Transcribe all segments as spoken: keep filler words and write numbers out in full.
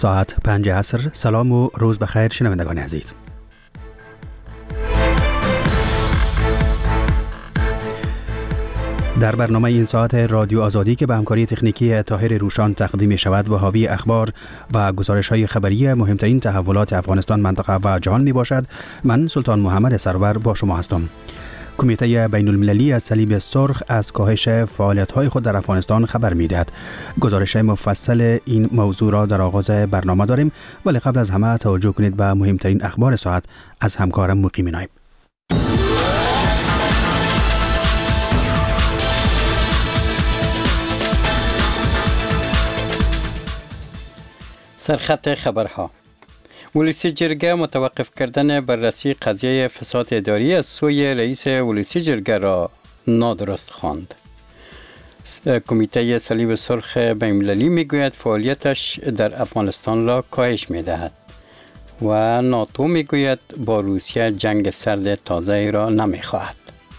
ساعت پنج عصر. سلام و روز بخیر شنوندگان عزیز. در برنامه این ساعت رادیو آزادی که به همکاری تکنیکی طاهر روشان تقدیم می شود و حاوی اخبار و گزارش‌های خبری مهمترین تحولات افغانستان، منطقه و جهان می باشد، من سلطان محمد سرور با شما هستم. کمیته بین المللی از صلیب سرخ از کاهش فعالیت‌های خود در افغانستان خبر می‌دهد. گزارش مفصل این موضوع را در آغاز برنامه داریم، ولی قبل از همه توجه کنید به مهمترین اخبار ساعت از همکارم مقیم نایب. سرخط خبرها: ولسی جرگه متوقف کردن بررسی قضیه فساد اداری از سوی رئیس ولسی جرگه را نادرست خواند. کمیته صلیب سرخ بین‌المللی میگوید فعالیتش در افغانستان را کاهش میدهد و ناتو میگوید با روسیه جنگ سرد تازه را نمیخواهد.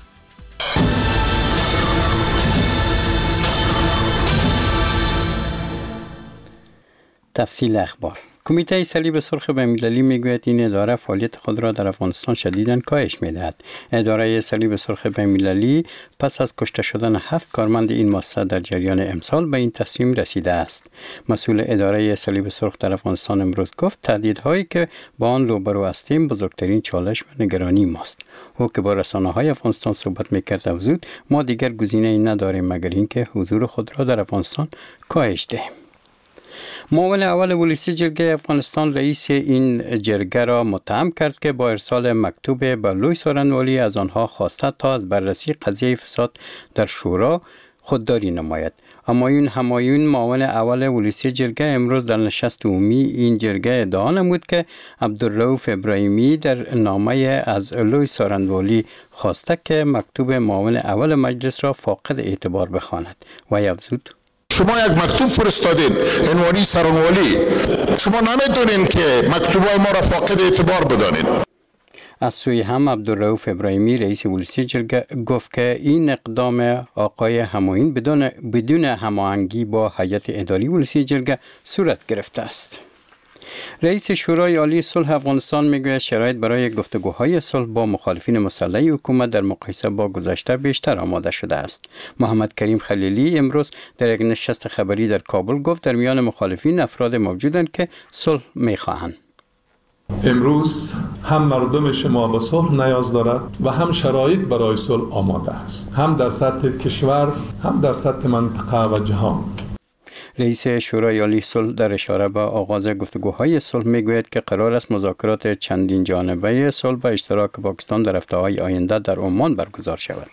تفصیل اخبار: کمیته صلیب سرخ بین‌المللی میگوید این اداره فعالیت خود را در افغانستان شدیداً کاهش میدهد. اداره صلیب سرخ بین‌المللی پس از کشته شدن هفت کارمند این مؤسسه در جریان امسال به این تصمیم رسیده است. مسئول اداره صلیب سرخ در افغانستان امروز گفت تهدیدهایی که با آن روبرو هستیم بزرگترین چالش و نگرانی ماست. او که با رسانه‌های افغانستان صحبت میکرد افزود ما دیگر گزینه‌ای نداریم مگر اینکه حضور خود را در افغانستان کاهش دهیم. معاون اول ولسی جرگه افغانستان رئیس این جرگه را متهم کرد که با ارسال مکتوب به لوی سارنوالی از آنها خواسته تا از بررسی قضیه فساد در شورا خودداری نماید. همایون همایون معاون اول ولسی جرگه امروز در نشست عمومی این جرگه ادعا نمود که عبدالرؤوف ابراهیمی در نامه از لوی سارنوالی خواسته که مکتوب معاون اول مجلس را فاقد اعتبار بخواند و افزود شما یک مکتوب فرستادین عنوانی سارنوالی، شما نمیتونین که مکتوبای ما را فاقد اعتبار بدانید. از سوی هم عبدالرؤوف ابراهیمی رئیس ولسی جرگه گفت که این اقدام آقای همایون بدون بدون هماهنگی با هیئت اداری ولسی جرگه صورت گرفته است. رئیس شورای عالی صلح افغانستان میگوید شرایط برای گفتگوهای صلح با مخالفین مسلح حکومت در مقایسه با گذشته بیشتر آماده شده است. محمد کریم خلیلی امروز در یک نشست خبری در کابل گفت در میان مخالفین افراد موجودند که صلح میخواهند. امروز هم مردم شما به صلح نیاز دارد و هم شرایط برای صلح آماده است، هم در سطح کشور هم در سطح منطقه و جهان. رئیس شورای عالی صلح در اشاره به آغاز گفتگوهای صلح میگوید که قرار است مذاکرات چندین جانبه صلح با اشتراک پاکستان در هفته‌های آینده در عمان برگزار شود.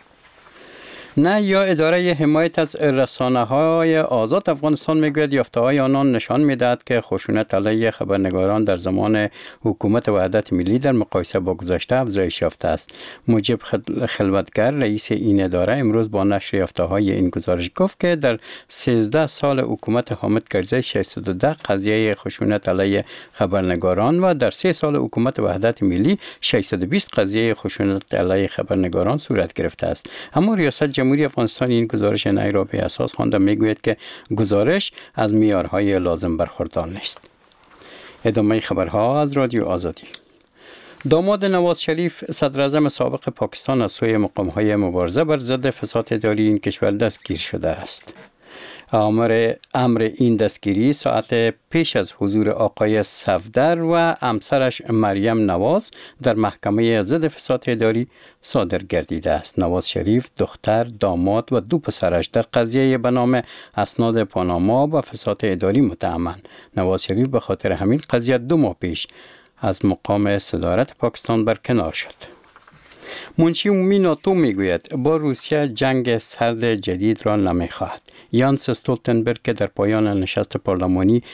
نه یا اداره حمایت از رسانه‌های آزاد افغانستان میگوید یافته‌های آنان نشان می‌دهد که خشونت علیه خبرنگاران در زمان حکومت وحدت ملی در مقایسه با گذشته افزایش یافته است. مجیب خلوتگر رئیس این اداره امروز با نشر یافته‌های این گزارش گفت که در سیزده سال حکومت حامد کرزی ششصد و ده قضیه خشونت علیه خبرنگاران و در سه سال حکومت وحدت ملی ششصد و بیست قضیه خشونت علیه خبرنگاران صورت گرفته است. اما ریاست جمهوری افغانستان این گزارش نهایی را به اساس خوانده میگوید که گزارش از معیارهای لازم برخوردار نیست. ادامه خبرها از رادیو آزادی. داماد نواز شریف صدر اعظم سابق پاکستان از سوی مقام‌های مبارزه بر ضد فساد اداری این کشور دستگیر شده است. امر امر این دستگیری ساعت پیش از حضور آقای صفدر و همسرش مریم نواز در محکمه ضد فساد اداری صادر گردیده است. نواز شریف دختر، داماد و دو پسرش در قضیه به نام اسناد پاناما و فساد اداری متهمند. نواز شریف به خاطر همین قضیه دو ماه پیش از مقام صدارت پاکستان برکنار شد. منشی عمومی ناتو میگوید با روسیه جنگ سرد جدید را نمیخواهد. یانس استولتنبرگ که در پایان نشست پارلمانی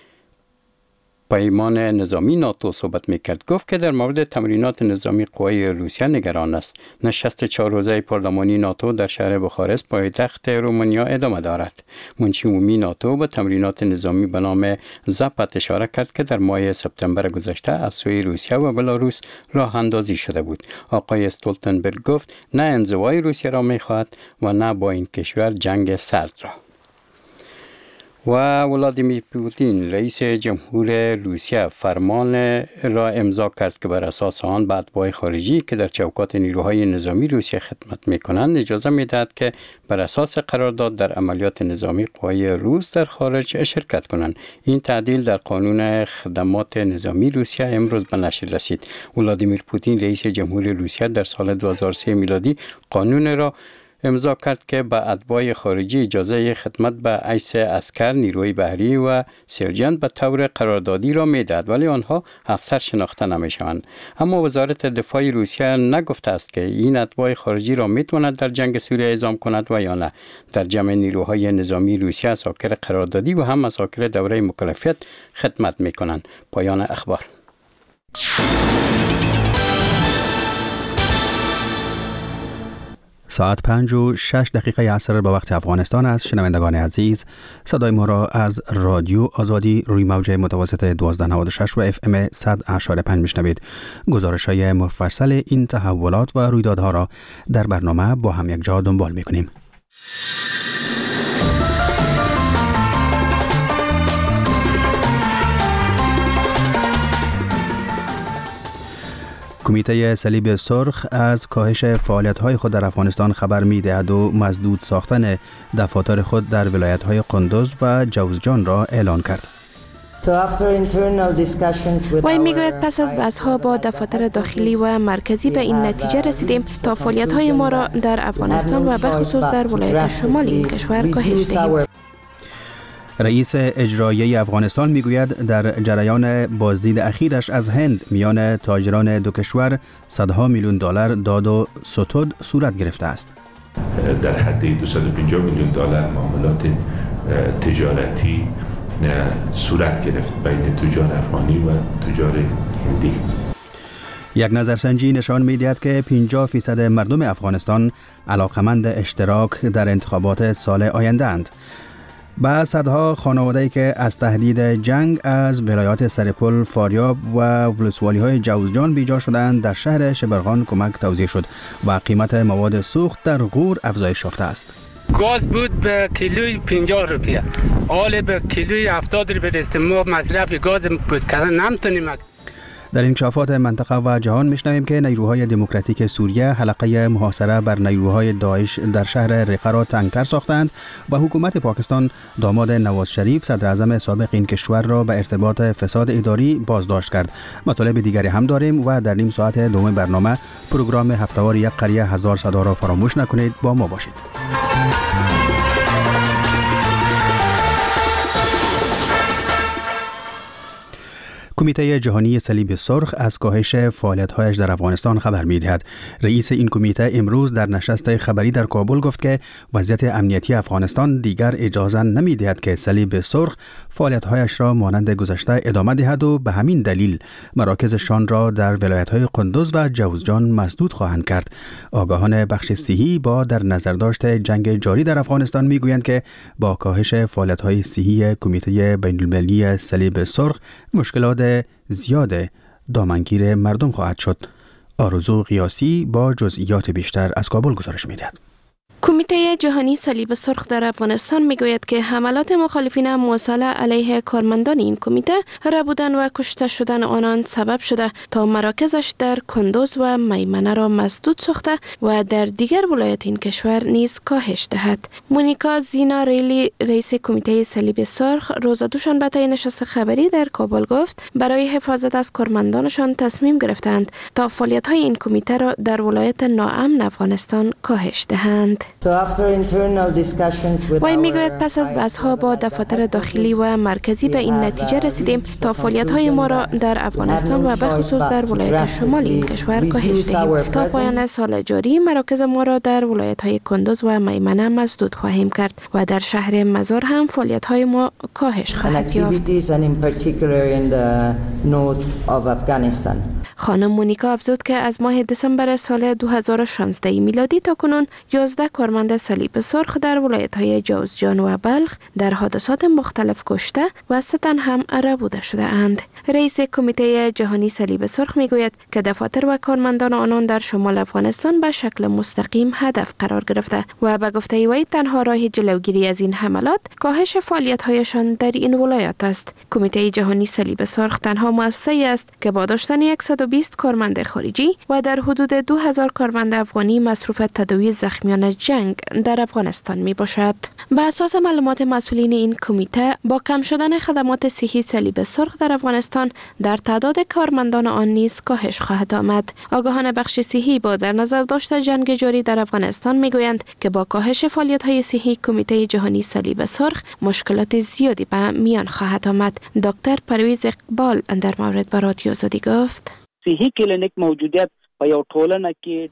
پیمان نظامی ناتو صحبت میکرد گفت که در مورد تمرینات نظامی قوای روسیه نگران است. نشست چهار روزه پارلمانی ناتو در شهر بخارست پایتخت رومانیا ادامه دارد. منشی عمومی ناتو به تمرینات نظامی به نام زپت اشاره کرد که در ماه سپتامبر گذشته از سوی روسیه و بلاروس راه اندازی شده بود. آقای استولتنبرگ گفت نه انزوای روسیه را میخواهد و نه با این کشور جنگ سرد را. و ولادیمیر پوتین رئیس جمهور روسیه فرمان را امضا کرد که بر اساس آن به اتباع خارجی که در چوکات نیروهای نظامی روسیه خدمت می‌کنند اجازه می‌دهد که بر اساس قرارداد در عملیات نظامی قوای روس در خارج شرکت کنند. این تعدیل در قانون خدمات نظامی روسیه امروز به نشر رسید. ولادیمیر پوتین رئیس جمهور روسیه در سال دو هزار و سه میلادی قانون را امضا کرد که به اتباع خارجی اجازه خدمت به حیث عسکر، نیروی بحری و سرجنت به طور قراردادی را میدهد، ولی آنها افسر شناخته نمیشوند. اما وزارت دفاع روسیه نگفته است که این اتباع خارجی را میتواند در جنگ سوریه اعزام کند و یا نه. در جمع نیروهای نظامی روسیه عساکر قراردادی و هم عساکر دوره مکلفیت خدمت میکنند. پایان اخبار. ساعت پنج و شش دقیقه عصر به وقت افغانستان است. شنوندگان عزیز، صدای ما را از رادیو آزادی روی موج متوسط دوازده نود و شش و اف ام صد و اشاره پنج میشنوید. گزارش های مفصل این تحولات و رویدادها را در برنامه با هم یک جا دنبال میکنیم. کمیته صلیب سرخ از کاهش فعالیت‌های خود در افغانستان خبر می‌دهد و مسدود ساختن دفاتر خود در ولایت‌های قندوز و جوزجان را اعلان کرد. وی میگوید پس از بحث‌ها با دفاتر داخلی و مرکزی به این نتیجه رسیدیم تا فعالیت‌های ما را در افغانستان و به خصوص در ولایت شمال این کشور کاهش دهیم. رئیس اجرایی افغانستان میگوید در جریان بازدید اخیرش از هند میان تاجران دو کشور صدها میلیون دلار داد و ستود صورت گرفته است. در حد دویست و پنجاه میلیون دلار معاملات تجارتی صورت گرفت بین تجار افغانی و تجار هندی. یک نظرسنجی نشان می‌دهد که پنجاه فیصد مردم افغانستان علاقمند اشتراک در انتخابات سال آینده اند. با صدها خانواده‌ای که از تهدید جنگ از ولایات سرپل، فاریاب و ولسوالی‌های جوزجان بیجا شدند در شهر شبرغان کمک توزیع شد و قیمت مواد سوخت در غور افزایش یافته است. گاز بود به کیلوی پنجاه روپیه، حال به کیلوی هفتاد روپیه است. ما مصرف گاز بود کردن نمیتونیم. در انکشافات منطقه و جهان میشنویم که نیروهای دموکراتیک سوریه حلقه محاصره بر نیروهای داعش در شهر رقه را تنگتر ساختند و حکومت پاکستان داماد نواز شریف صدر اعظم سابق این کشور را به ارتباط فساد اداری بازداشت کرد. مطالب دیگری هم داریم و در نیم ساعت دوم برنامه پروگرام هفته‌وار یک قریه هزار صدا را فراموش نکنید. با ما باشید. کمیته جهانی صلیب سرخ از کاهش فعالیت‌هایش در افغانستان خبر می‌دهد. رئیس این کمیته امروز در نشست خبری در کابل گفت که وضعیت امنیتی افغانستان دیگر اجازه نمی‌دهد که صلیب سرخ فعالیت‌هایش را مانند گذشته ادامه دهد و به همین دلیل مراکزشان را در ولایت‌های قندوز و جوزجان مسدود خواهند کرد. آگاهان بخش صحی با در نظر داشت جنگ جاری در افغانستان می‌گویند که با کاهش فعالیت‌های صحی کمیته بین‌المللی صلیب سرخ مشکلات زیاد دامنگیر مردم خواهد شد. آرزو قیاسی با جزئیات بیشتر از کابل گزارش می‌دهد. کمیته جهانی صلیب سرخ در افغانستان میگوید که حملات مخالفین موصله علیه کارمندان این کمیته ربودن و کشته شدن آنان سبب شده تا مراکزش در کندوز و میمنه را مسدود ساخته و در دیگر ولایات این کشور نیز کاهش دهد. مونیکا زینا ریلی رئیس کمیته صلیب سرخ روز دوشنبه طی نشست خبری در کابل گفت برای حفاظت از کارمندانشان تصمیم گرفتند تا فعالیت‌های این کمیته را در ولایت ناامن افغانستان کاهش دهند. وی میگوید پس از بحث‌ها با دفاتر داخلی و مرکزی به این نتیجه رسیدیم تا فعالیت‌های ما را در افغانستان و به خصوص در ولایت شمال این کشور کاهش دهیم. تا پایان سال جاری مراکز ما را در ولایت‌های کندوز و میمنه مسدود خواهیم کرد و در شهر مزار هم فعالیت‌های ما کاهش خواهد یافت. خانم مونیکا افزود که از ماه دسامبر سال دو هزار و شانزده میلادی تا کنون یازده کارمند صلیب سرخ در ولایت‌های جوزجان و بلخ در حادثات مختلف کشته و سه تن هم ربوده شده اند. رئیس کمیته جهانی صلیب سرخ میگوید که دفاتر و کارمندان آنان در شمال افغانستان به شکل مستقیم هدف قرار گرفته و به گفته وی تنها راه جلوگیری از این حملات کاهش فعالیت‌هایشان در این ولایات است. کمیته جهانی صلیب سرخ تنها مؤسسه‌ای است که با داشتن صد و بیست کارمند خارجی و در حدود دو هزار کارمند افغانی مصروف تداوی زخمیان جنگ در افغانستان می باشد. به اساس معلومات مسئولین این کمیته، با کم شدن خدمات صحی صلیب سرخ در افغانستان در تعداد کارمندان آن نیز کاهش خواهد آمد. آگاهان بخش صحی با در نظر داشت جنگ جاری در افغانستان می گویند که با کاهش فعالیت‌های صحی کمیته جهانی صلیب سرخ مشکلات زیادی به میان خواهد آمد. دکتر پرویز اقبال در مورد با رادیو آزادی گفت: صحی کلینیک موجودیت و یا ټولنه کې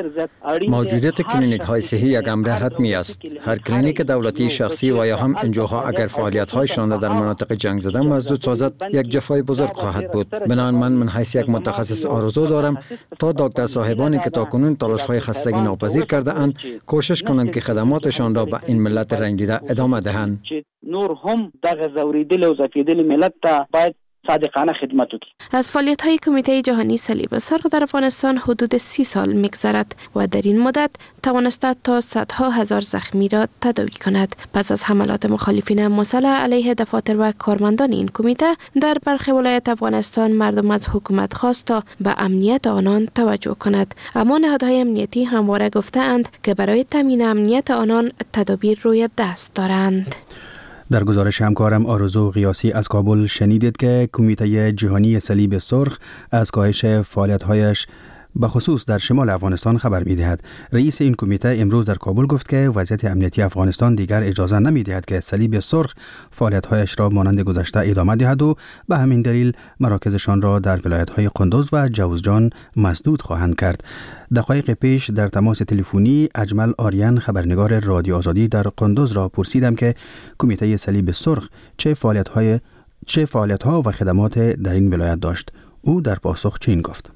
موجودیت کلینیک های صحی یک امر حتمی است. هر کلینیک دولتی، شخصی و یا هم انجوها اگر فعالیت هایشان را در مناطق جنگ زده مسدود سازد، یک جفای بزرگ خواهد بود. بنابراین من من حیث یک متخصص آرزو دارم تا دکتر صاحبانی که تاکنون تلاش های خستگی ناپذیر کرده اند کوشش کنند که خدماتشان را به این ملت رنجیده ادامه دهند. نور هم دغه زوریدل و زفیدل ملت ته باید صادقانه خدمت وکړي. از فعالیت‌های کمیته جهانی صلیب سرخ در افغانستان حدود سی سال می‌گذرد و در این مدت توانسته تا صدها هزار زخمی را تداوی کند. پس از حملات مخالفین مسلح علیه دفاتر و کارمندان این کمیته در برخی ولایت افغانستان، مردم از حکومت خواست تا به امنیت آنان توجه کند، اما نهادهای امنیتی همواره گفته‌اند که برای تامین امنیت آنان تدابیر روی دست دارند. در گزارش همکارم آرزو قیاسی از کابل شنیدید که کمیته جهانی صلیب سرخ از کاهش فعالیت‌هایش به خصوص در شمال افغانستان خبر می‌دهد. رئیس این کمیته امروز در کابل گفت که وضعیت امنیتی افغانستان دیگر اجازه نمی‌دهد که صلیب سرخ فعالیت‌هایش را مانند گذشته ادامه دهد و به همین دلیل مراکزشان را در ولایت‌های قندوز و جوزجان مسدود خواهند کرد. دقایق پیش در تماس تلفنی اجمل آریان، خبرنگار رادیو آزادی در قندوز، را پرسیدم که کمیته صلیب سرخ چه فعالیت‌های چه فعالیت‌ها و خدمات در این ولایت داشت. او در پاسخ چنین گفت: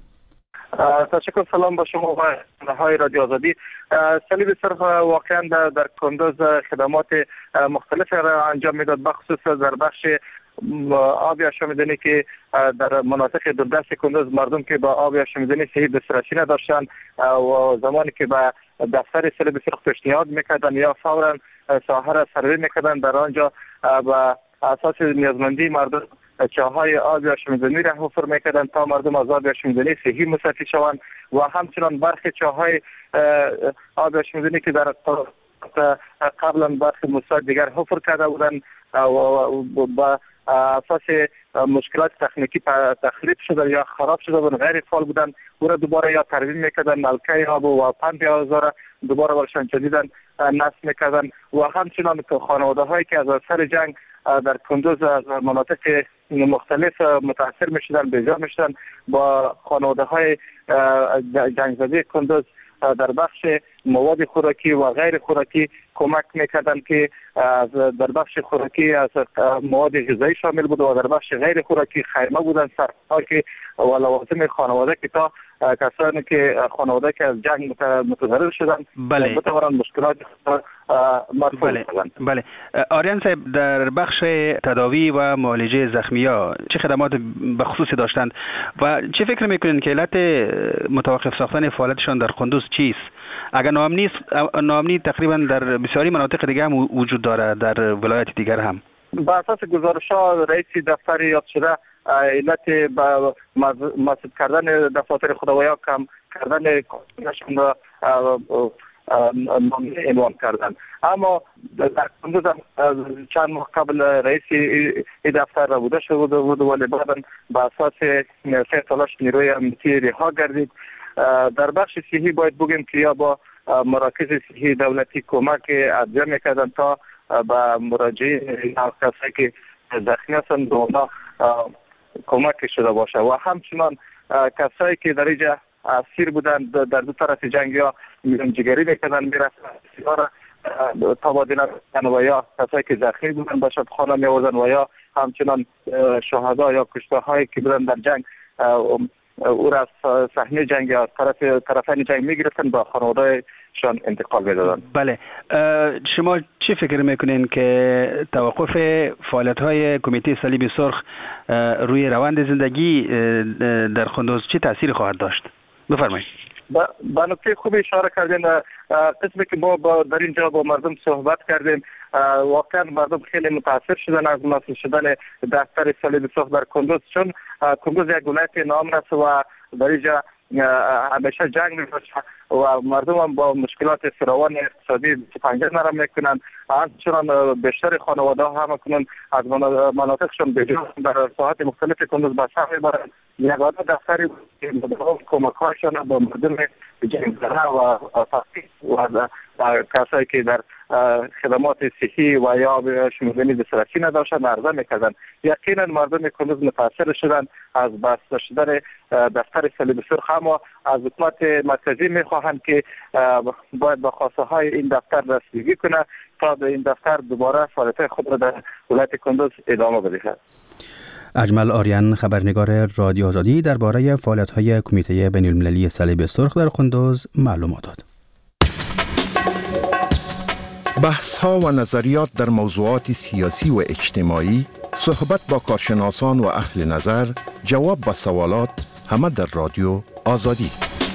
تشکر، سلام با شما و های رادیو آزادی. صلیب سرخ واقعا در, در کندوز خدمات مختلف را انجام میداد، بخصوص در بخش آب آشامیدنی که در مناطق دوردست کندوز مردم که با آب آشامیدنی صحیح دسترسی نداشتن و زمانی که به دفتر صلیب سرخ پیشنهاد میکردن یا فورا ساحه را سروی میکردن، در آنجا به اساس نیازمندی مردم چاهای آب آشامیدنی را حفر میکردن تا مردم از آب آشامیدنی صحی مستفید شوند و همچنان برخی چاهای آب آشامیدنی که در قبلا برخی مستعد دیگر حفر کرده بودند و با اساس مشکلات تکنیکی تخریب شده یا خراب شده و غیر فعال بودند، او را دوباره یا ترمیم میکردن، نلکه آب و پمپ آب را دوباره برشان جدیداً نصب میکردن و همچنان خانواده هایی که از اثر جنگ در کندوز از مناطق مختلف متاثر میشدن، بیزار میشدن، با خانواده های جنگ زده کندوز در بخش مواد خوراکی و غیر خوراکی کمک میکردن که در بخش خوراکی از مواد غذایی شامل بود و در بخش غیر خوراکی خیمه بودن، سرپناک و لوازم خانواده که تا کسانی که خانواده که از جنگ متضرر شدن بله بتوانند مشکلات مرفوع بله بله آریان صاحب، در بخش تداوی و معالجه زخمی‌ها چه خدمات به خصوصی داشتند و چه فکر میکنین که علت متوقف ساختن فعالیتشان در قندوز چیست؟ اگر ناامنی ناامنی تقریبا در بسیاری مناطق دیگه هم وجود داره، در ولایت دیگر هم. با اساس گزارش‌ها رئیس دفتر یاد شده علت با مسدود کردن دفاتر خودرویا کم کردن کارشون را عنوان کردن، اما در کندوز چند ماه قبل رئیس این دفتر را بوده شده بود ولی بعدا با اساس سه تلاش نیروی امنیتی رها گردید. در بخش صحی باید بگیم که یا با مراکز صحی دولتی کمک ارجاع میکردن تا به مراجعین کسایی که زخمی هستند اونا کمک شده باشه و همچنان کسایی که در اینجا اسیر بودند در دو طرف جنگ یا میانجیگری میکردن میرفتن سیگار تبادله میکردن و یا کسایی که زخمی بودند به شفاخانه میوردن و یا همچنان شهدا یا کشته هایی که بودند در جنگ او را از صحنه جنگ از طرف طرفین جنگ میگرفتن با خانوادهشان انتقال میدادن. بله، شما چی فکر میکنین که توقف فعالیت های کمیته صلیب سرخ روی روند زندگی در قندوز چه تاثیری خواهد داشت؟ بفرمایید. با نکته خوب اشاره کردین. قسمی که ما با در اینجا با مردم صحبت کردیم، واقعا مردم خیلی متاثر شدن از مسئول شدن دفتر صلیب سرخ در کندوز، چون کندوز یک ولایت نام است و در اینجا همیشه جنگ می‌باشه و مردم هم با مشکلات فراوان اقتصادی پنجه نرم میکنن. همچنان بیشتر خانواده ها هم کنن از مناطقشون بجا در ساحات مختلف کندوز به سر میبرن. یگانه دفتری کمک هاشون با مردم جنگزده و فقیر و کسایی که در خدمات صحی و یا شمولینی دسترسی نداشتن عرضه میکردن. یقینا مردم کندوز متاثر شدن از بسته شدن دفتر صلیب سرخ، اما از حکومت مرکزی میخواهند که باید با خواسته های این دفتر رسیدگی کنه تا به این دفتر دوباره فعالیت خود را در ولایت کندوز ادامه بدهد. اجمل آریان، خبرنگار رادیو آزادی، درباره فعالیت‌های کمیته بین‌المللی صلیب سرخ در قندوز معلومات داد. بحث‌ها و نظریات در موضوعات سیاسی و اجتماعی، صحبت با کارشناسان و اهل نظر، جواب به سوالات، همه در رادیو آزادی.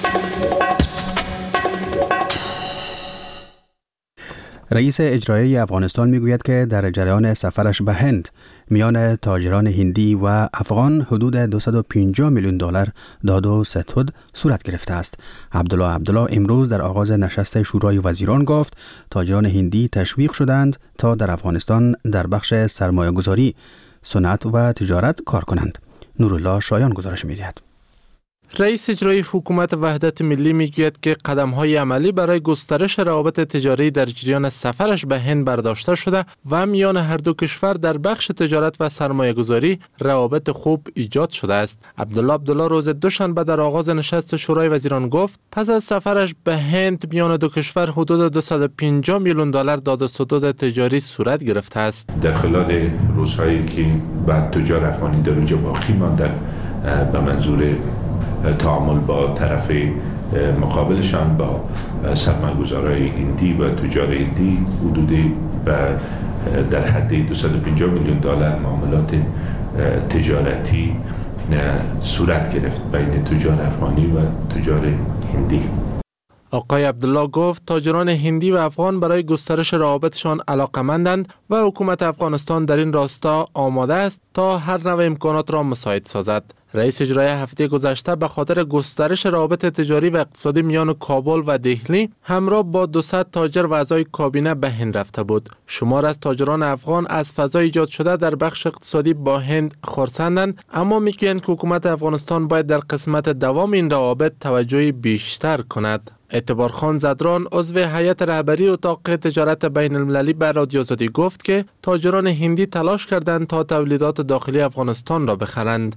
رئیس اجرایی افغانستان میگوید که در جریان سفرش به هند میان تاجران هندی و افغان حدود دویست و پنجاه میلیون دلار داد و ستد صورت گرفته است. عبدالله عبدالله امروز در آغاز نشست شورای وزیران گفت تاجران هندی تشویق شدند تا در افغانستان در بخش سرمایه‌گذاری، صنعت و تجارت کار کنند. نورالله شایان گزارش می‌دهد. رئیس اجرایی حکومت وحدت ملی میگوید که قدم‌های عملی برای گسترش روابط تجاری در جریان سفرش به هند برداشته شده و میان هر دو کشور در بخش تجارت و سرمایه‌گذاری روابط خوب ایجاد شده است. عبدالله عبدالله روز دوشنبه در آغاز نشست شورای وزیران گفت پس از سفرش به هند میان دو کشور حدود دویست و پنجاه میلیون دلار داد و ستد تجاری صورت گرفته است. در خلال روزهایی که بعد تجار افغانی در اونجا باقی ماندن به منظور تعامل با طرف مقابلشان با سرمایه‌گذارای هندی و تجار هندی حدودی در حد دویست و پنجاه میلیون دلار معاملات تجارتی صورت گرفت بین تجار افغانی و تجار هندی. آقای عبدالله گفت تاجران هندی و افغان برای گسترش روابطشان علاقه‌مندند و حکومت افغانستان در این راستا آماده است تا هر نوع امکانات را مساعد سازد. رئیس اجرایی هفته گذشته به خاطر گسترش روابط تجاری و اقتصادی میان کابل و دهلی همراه با دویست تاجر و اعضای کابینه به هند رفته بود. شمار از تاجران افغان از فضای ایجاد شده در بخش اقتصادی با هند خرسندند، اما میگویند که حکومت افغانستان باید در قسمت دوام این روابط توجهی بیشتر کند. اعتبار خان زدران عضو هیئت رهبری اتاق تجارت بین المللی به رادیو آزادی گفت که تاجران هندی تلاش کردند تا تولیدات داخلی افغانستان را بخرند.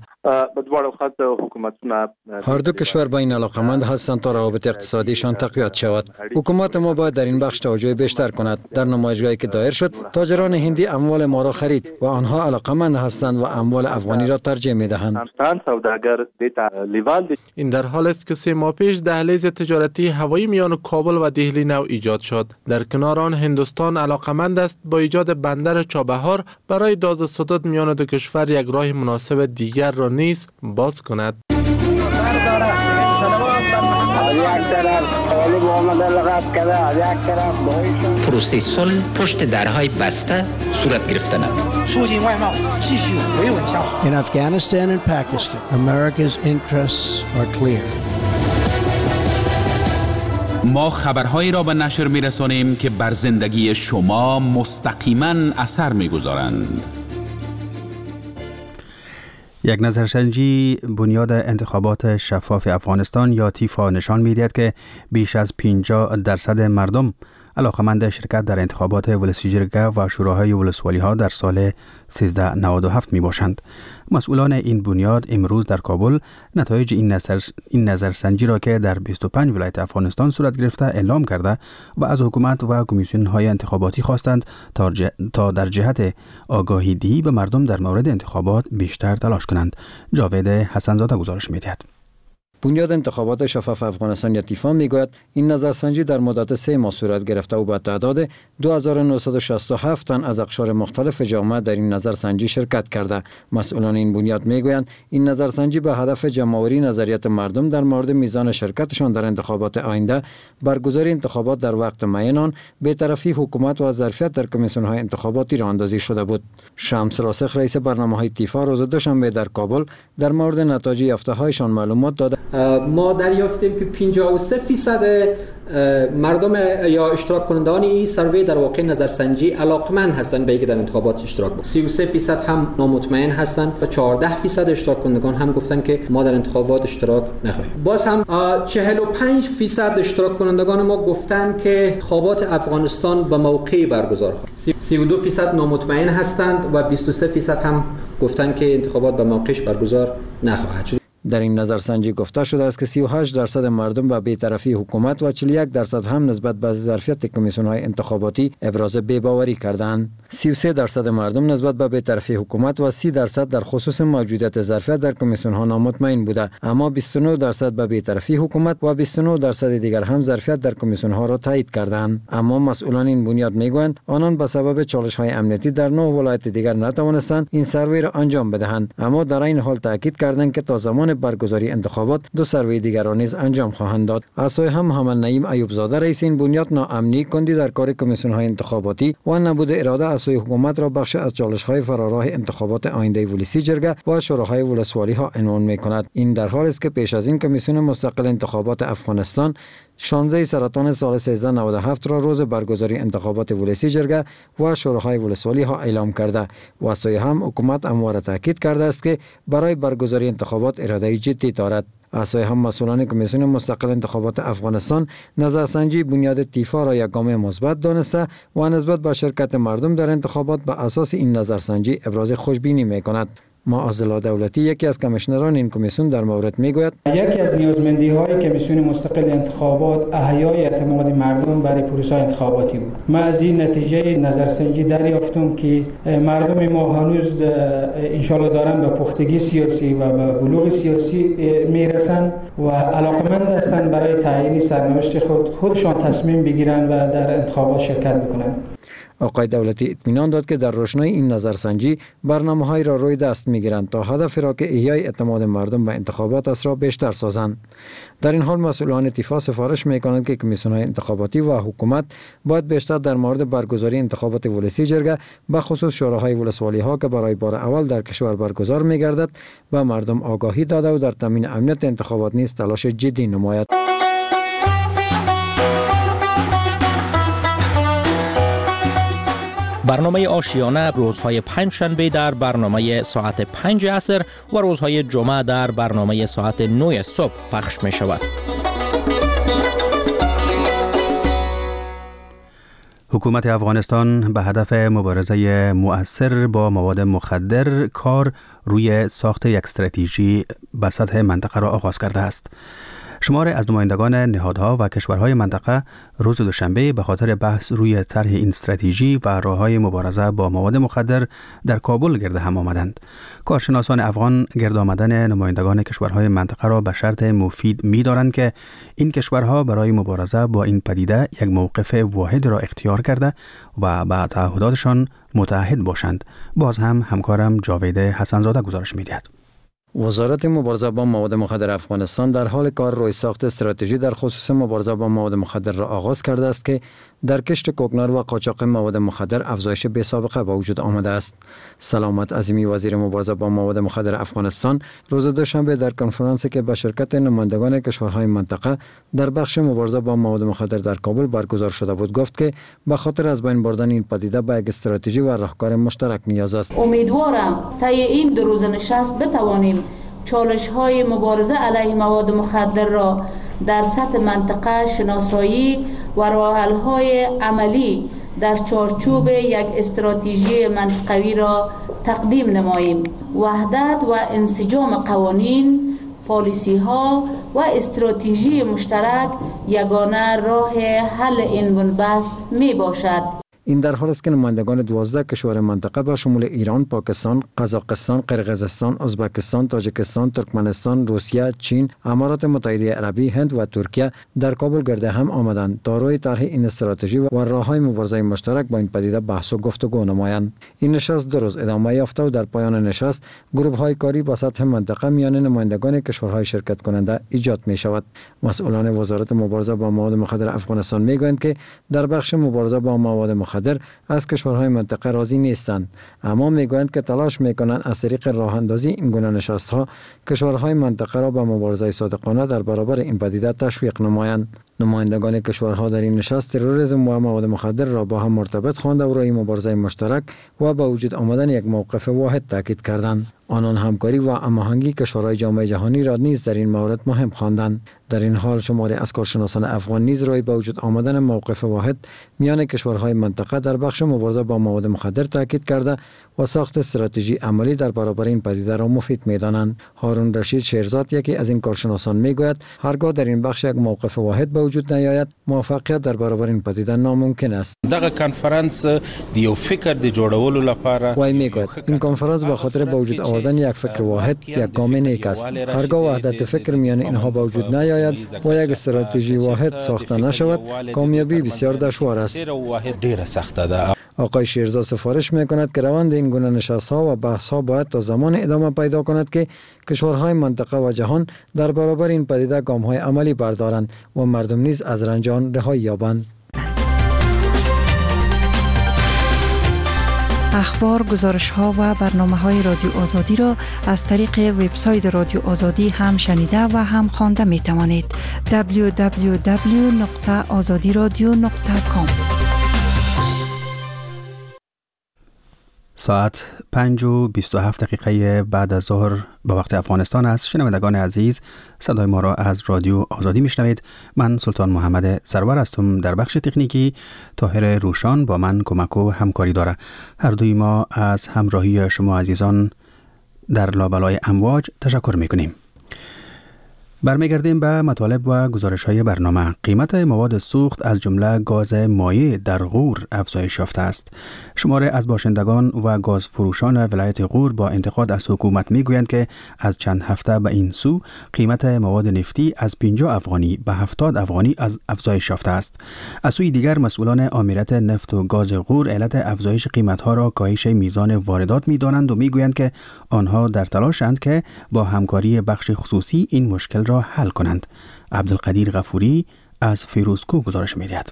هر دو کشور با این علاقمند هستند تا روابط اقتصادیشان تقویت شود. حکومت ما باید در این بخش توجه بیشتر کند. در نمایشگاهی که دایر شد تاجران هندی اموال ما را خرید و آنها علاقمند هستند و اموال افغانی را ترجیح می‌دهند. این در حال است که سه ماه پیش دهلیز تجارتی هوایی میان کابل و دهلی نو ایجاد شد. در کنار آن هندوستان علاقمند است با ایجاد بندر چابهار برای داد و ستد میان دو کشور یک راه مناسب دیگر را نیز باز کند. پروسه صلح پشت درهای بسته صورت گرفته است. In Afghanistan and Pakistan, America's interests are clear. ما خبرهایی را به نشر می‌رسانیم که بر زندگی شما مستقیما اثر می‌گذارند. یک نظرسنجی بنیاد انتخابات شفاف افغانستان یا تیفا نشان می‌دهد که بیش از پنجاه درصد مردم علاقمند شرکت در انتخابات ولسی جرگه و شوراهای ولسوالی ها در سال سیزده نود و هفت می باشند. مسئولان این بنیاد امروز در کابل نتایج این نظر این نظرسنجی را که در بیست و پنج ولایت افغانستان صورت گرفته اعلام کرده و از حکومت و کمیسیون های انتخاباتی خواستند تا, ج... تا در جهت آگاهی دهی به مردم در مورد انتخابات بیشتر تلاش کنند. جاوید حسنزاده گزارش می دهد. بنیاد انتخابات شفاف افغانستان یا تیفا میگوید این نظرسنجی در مدت سه ماه صورت گرفته و با تعداد دو هزار و نهصد و شصت و هفت تن از اقشار مختلف جامعه در این نظرسنجی شرکت کرده. مسئولان این بنیاد میگویند این نظرسنجی به هدف جمع‌آوری نظریات مردم در مورد میزان شرکتشان در انتخابات آینده، برگزاری انتخابات در وقت معین آن، بی‌طرفی حکومت و ظرفیت در کمیسیون‌های انتخاباتی را اندازی شده بود. شمس راسخ رئیس برنامه‌های تیفا روز دوشنبه در کابل در مورد نتایج یافته‌هایشان معلومات داد. ما دریافتیم که پنجاه و سه درصد مردم یا اشتراک کنندگان این سروی در واقع نظرسنجی علاقمند هستند به اینکه در انتخابات اشتراک کنند. سی و سه درصد هم نامطمئن هستند و چهارده درصد اشتراک کنندگان هم گفتند که ما در انتخابات اشتراک نخواهیم. باز هم چهل و پنج درصد اشتراک کنندگان ما گفتند که انتخابات افغانستان به موقع برگزار خواهد. سی و دو درصد نامطمئن هستند و بیست و سه درصد هم گفتند که انتخابات به موقعش برگزار نخواهد شد. در این نظرسنجی گفته شده است که سی و هشت درصد مردم به بی‌طرفی حکومت و چهل و یک درصد هم نسبت به ظرفیت کمیسیون‌های انتخاباتی ابراز بی‌باوری کردند. سی و سه درصد مردم نسبت به بی‌طرفی حکومت و سی درصد در خصوص موجودیت ظرفیت در کمیسیون‌ها نامطمئن بوده، اما بیست و نه درصد به بی‌طرفی حکومت و بیست و نه درصد دیگر هم ظرفیت در کمیسیون‌ها را تایید کردند. اما مسئولان این بنیاد میگویند آنان به سبب چالش‌های امنیتی در نه ولایت دیگر نتوانستند این سروی را انجام بدهند، اما در این حال تاکید کردند که تا زمان برگزاری انتخابات دو سروی دیگر را نیز انجام خواهند داد. از سوی هم محمد نعیم ایوب زاده رئیس این بنیاد ناامنی کندی در کار کمیسیون‌های انتخاباتی و نبود اراده از سوی حکومت را بخش از چالش‌های فراراه انتخابات آینده ولسی جرگه و شوراهای ولسوالی ها عنوان می‌کند. این در حالی است که پیش از این کمیسیون مستقل انتخابات افغانستان شانزده سرطان سال سیزده نود و هفت را روز برگزاری انتخابات ولسی جرگه و شوراهای ولسوالی ها اعلام کرده و از سوی هم حکومت همواره تاکید کرده است که برای برگزاری انتخابات اراده جدی دارد. از سوی هم مسئولان کمیسیون مستقل انتخابات افغانستان نظرسنجی بنیاد تیفا را یک گام مثبت دانسته و نسبت به شرکت مردم در انتخابات به اساس این نظرسنجی ابراز خوشبینی می‌کند. معاذ دولتی یکی از کمیشنران این کمیسیون در مورد میگوید یکی از نیازمندی‌های کمیسیون مستقل انتخابات احیای اعتماد مردم برای پروسه انتخاباتی بود. ما از این نتیجه نظرسنجی دریافتم که مردم ما هنوز انشالله دارن به پختگی سیاسی و به بلوغ سیاسی میرسن و علاقمند هستند برای تعیین سرنوشت خود خودشان تصمیم بگیرن و در انتخابات شرکت بکنن. آقای دولتی اطمینان داد که در روشنای این نظرسنجی برنامه‌های را روی دست می‌گیرند تا هدف را که احیای اعتماد مردم به انتخابات است را بیشتر سازند. در این حال مسئولان تیفا سفارش می‌کنند که کمیسیون‌های انتخاباتی و حکومت باید بیشتر در مورد برگزاری انتخابات ولسی جرگه به خصوص شوراهای ولسوالی‌ها که برای بار اول در کشور برگزار می‌گردد به مردم آگاهی داده و در تامین امنیت انتخابات نیز تلاش جدی نماید. برنامه آشیانه روزهای پنج شنبه در برنامه ساعت پنج عصر و روزهای جمعه در برنامه ساعت نه صبح پخش می شود. حکومت افغانستان به هدف مبارزه مؤثر با مواد مخدر کار روی ساخت یک استراتژی بر سطح منطقه را آغاز کرده است. شمار از نمایندگان نهادها و کشورهای منطقه روز دوشنبه به خاطر بحث روی طرح این استراتژی و راه‌های مبارزه با مواد مخدر در کابل گرد هم آمدند. کارشناسان افغان گرد آمدن نمایندگان کشورهای منطقه را به شرط مفید می‌دارند که این کشورها برای مبارزه با این پدیده یک موقف واحد را اختیار کرده و به تعهداتشان متعهد باشند. باز هم همکارم جاوید حسنزاده گزارش می‌دهد. وزارت مبارزه با مواد مخدر افغانستان در حال کار روی ساخت استراتژی در خصوص مبارزه با مواد مخدر را آغاز کرده است که در کشت کوکنار و قاچاق مواد مخدر افزایش بی‌سابقه به وجود آمده است. سلامت عظیمی وزیر مبارزه با مواد مخدر افغانستان روز دوشنبه در کنفرانسی که به شرکت نمایندگان کشورهای منطقه در بخش مبارزه با مواد مخدر در کابل برگزار شده بود گفت که به خاطر از بین بردن این پدیده به یک استراتژی و راهکار مشترک نیاز است. امیدوارم طی این دو روز نشست بتوانیم چالش‌های مبارزه علیه مواد مخدر را در سطح منطقه شناسایی و راه‌حل‌های عملی در چارچوب یک استراتژی منطقوی را تقدیم نماییم. وحدت و انسجام قوانین، پالیسی‌ها و استراتژی مشترک یگانه راه حل این بنبست می باشد. این در حالی است که نمایندگان دوازده کشور منطقه با شمول ایران، پاکستان، قزاقستان، قرقیزستان، ازبکستان، تاجیکستان، ترکمنستان، روسیه، چین، امارات متحده عربی، هند و ترکیه در کابل گرد هم آمدند تا روی طرح این استراتژی و راههای مبارزه مشترک با این پدیده بحث و گفتگو نمایند. این نشست دو روز ادامه یافته و در پایان نشست گروه‌های کاری با سطح منطقه میان نمایندگان کشورهای شرکت کننده ایجاد می شود. مسئولان وزارت مبارزه با مواد مخدر افغانستان میگویند که در بخش مبارزه با مواد مخدر از کشورهای منطقه راضی نیستند، اما میگویند که تلاش میکنند از طریق راه اندازی این گونه نشست‌ها کشورهای منطقه را به مبارزه صادقانه در برابر این پدیده تشویق نمایند. نمایندگان کشورها در این نشست تروریسم و مواد مخدر را با هم مرتبط خوانده و روی مبارزه مشترک و با وجود آمدن یک موقف واحد تاکید کردند. آنان همکاری و هماهنگی کشورهای جامعه جهانی را نیز در این مورد مهم خواندند. در این حال شماری از کارشناسان افغان نیز روی با وجود آمدن موقف واحد میان کشورهای منطقه در بخش مبارزه با مواد مخدر تاکید کرده و ساخت استراتژی عملی در برابر این پدیده را مفید می‌دانند. هارون رشید شیرزاد یکی از این کارشناسان میگوید هرگاه در این بخش یک موقف واحد به وجود نیاید موفقیت در برابر این پدیده ناممکن است. دغه کانفرنس دیو فکر دی جوړولو لپاره وای میگوید این کنفرانس به خاطر به وجود آوردن یک فکر واحد یک گام نیک است. هرگاه وحدت فکر میان اینها به وجود نیاید و یک استراتژی واحد ساخته نشود کامیابی بسیار دشوار است. آقای شیرزاد سفارش میکند که روند این گونه نشست‌ها و بحث‌ها باید تا زمان ادامه پیدا کند که کشورهای منطقه و جهان در برابر این پدیده گام‌های عملی بردارند و مردم نیز از رنجان رهایی یابند. اخبار، گزارش‌ها و برنامه‌های رادیو آزادی را از طریق وبسایت رادیو آزادی هم شنیده و هم خوانده می‌توانید. دبلیو دبلیو دبلیو نقطه آزادی رادیو نقطه کام. ساعت پنج و بیست و هفت دقیقه بعد از ظهر به وقت افغانستان است. شنوندگان عزیز، صدای ما را از رادیو آزادی میشنوید. من سلطان محمد سرور هستم. در بخش تکنیکی طاهر روشان با من کمک و همکاری داره. هر دوی ما از همراهی شما عزیزان در لابلای امواج تشکر میکنیم. برمیگردیم به مطالب و گزارش‌های برنامه. قیمت مواد سوخت از جمله گاز مایع در غور افزایش یافته است. شماره از باشندگان و گاز فروشان ولایت غور با انتقاد از حکومت میگویند که از چند هفته به این سو قیمت مواد نفتی از پنجاه افغانی به هفتاد افغانی از افزایش یافته است. از سوی دیگر مسئولان آمریت نفت و گاز غور علت افزایش قیمت‌ها را کاهش میزان واردات می‌دانند و میگویند که آنها در تلاشند که با همکاری بخش خصوصی این مشکل را حل کنند. عبدالقدیر غفوری از فیروزکو گزارش می‌دهد.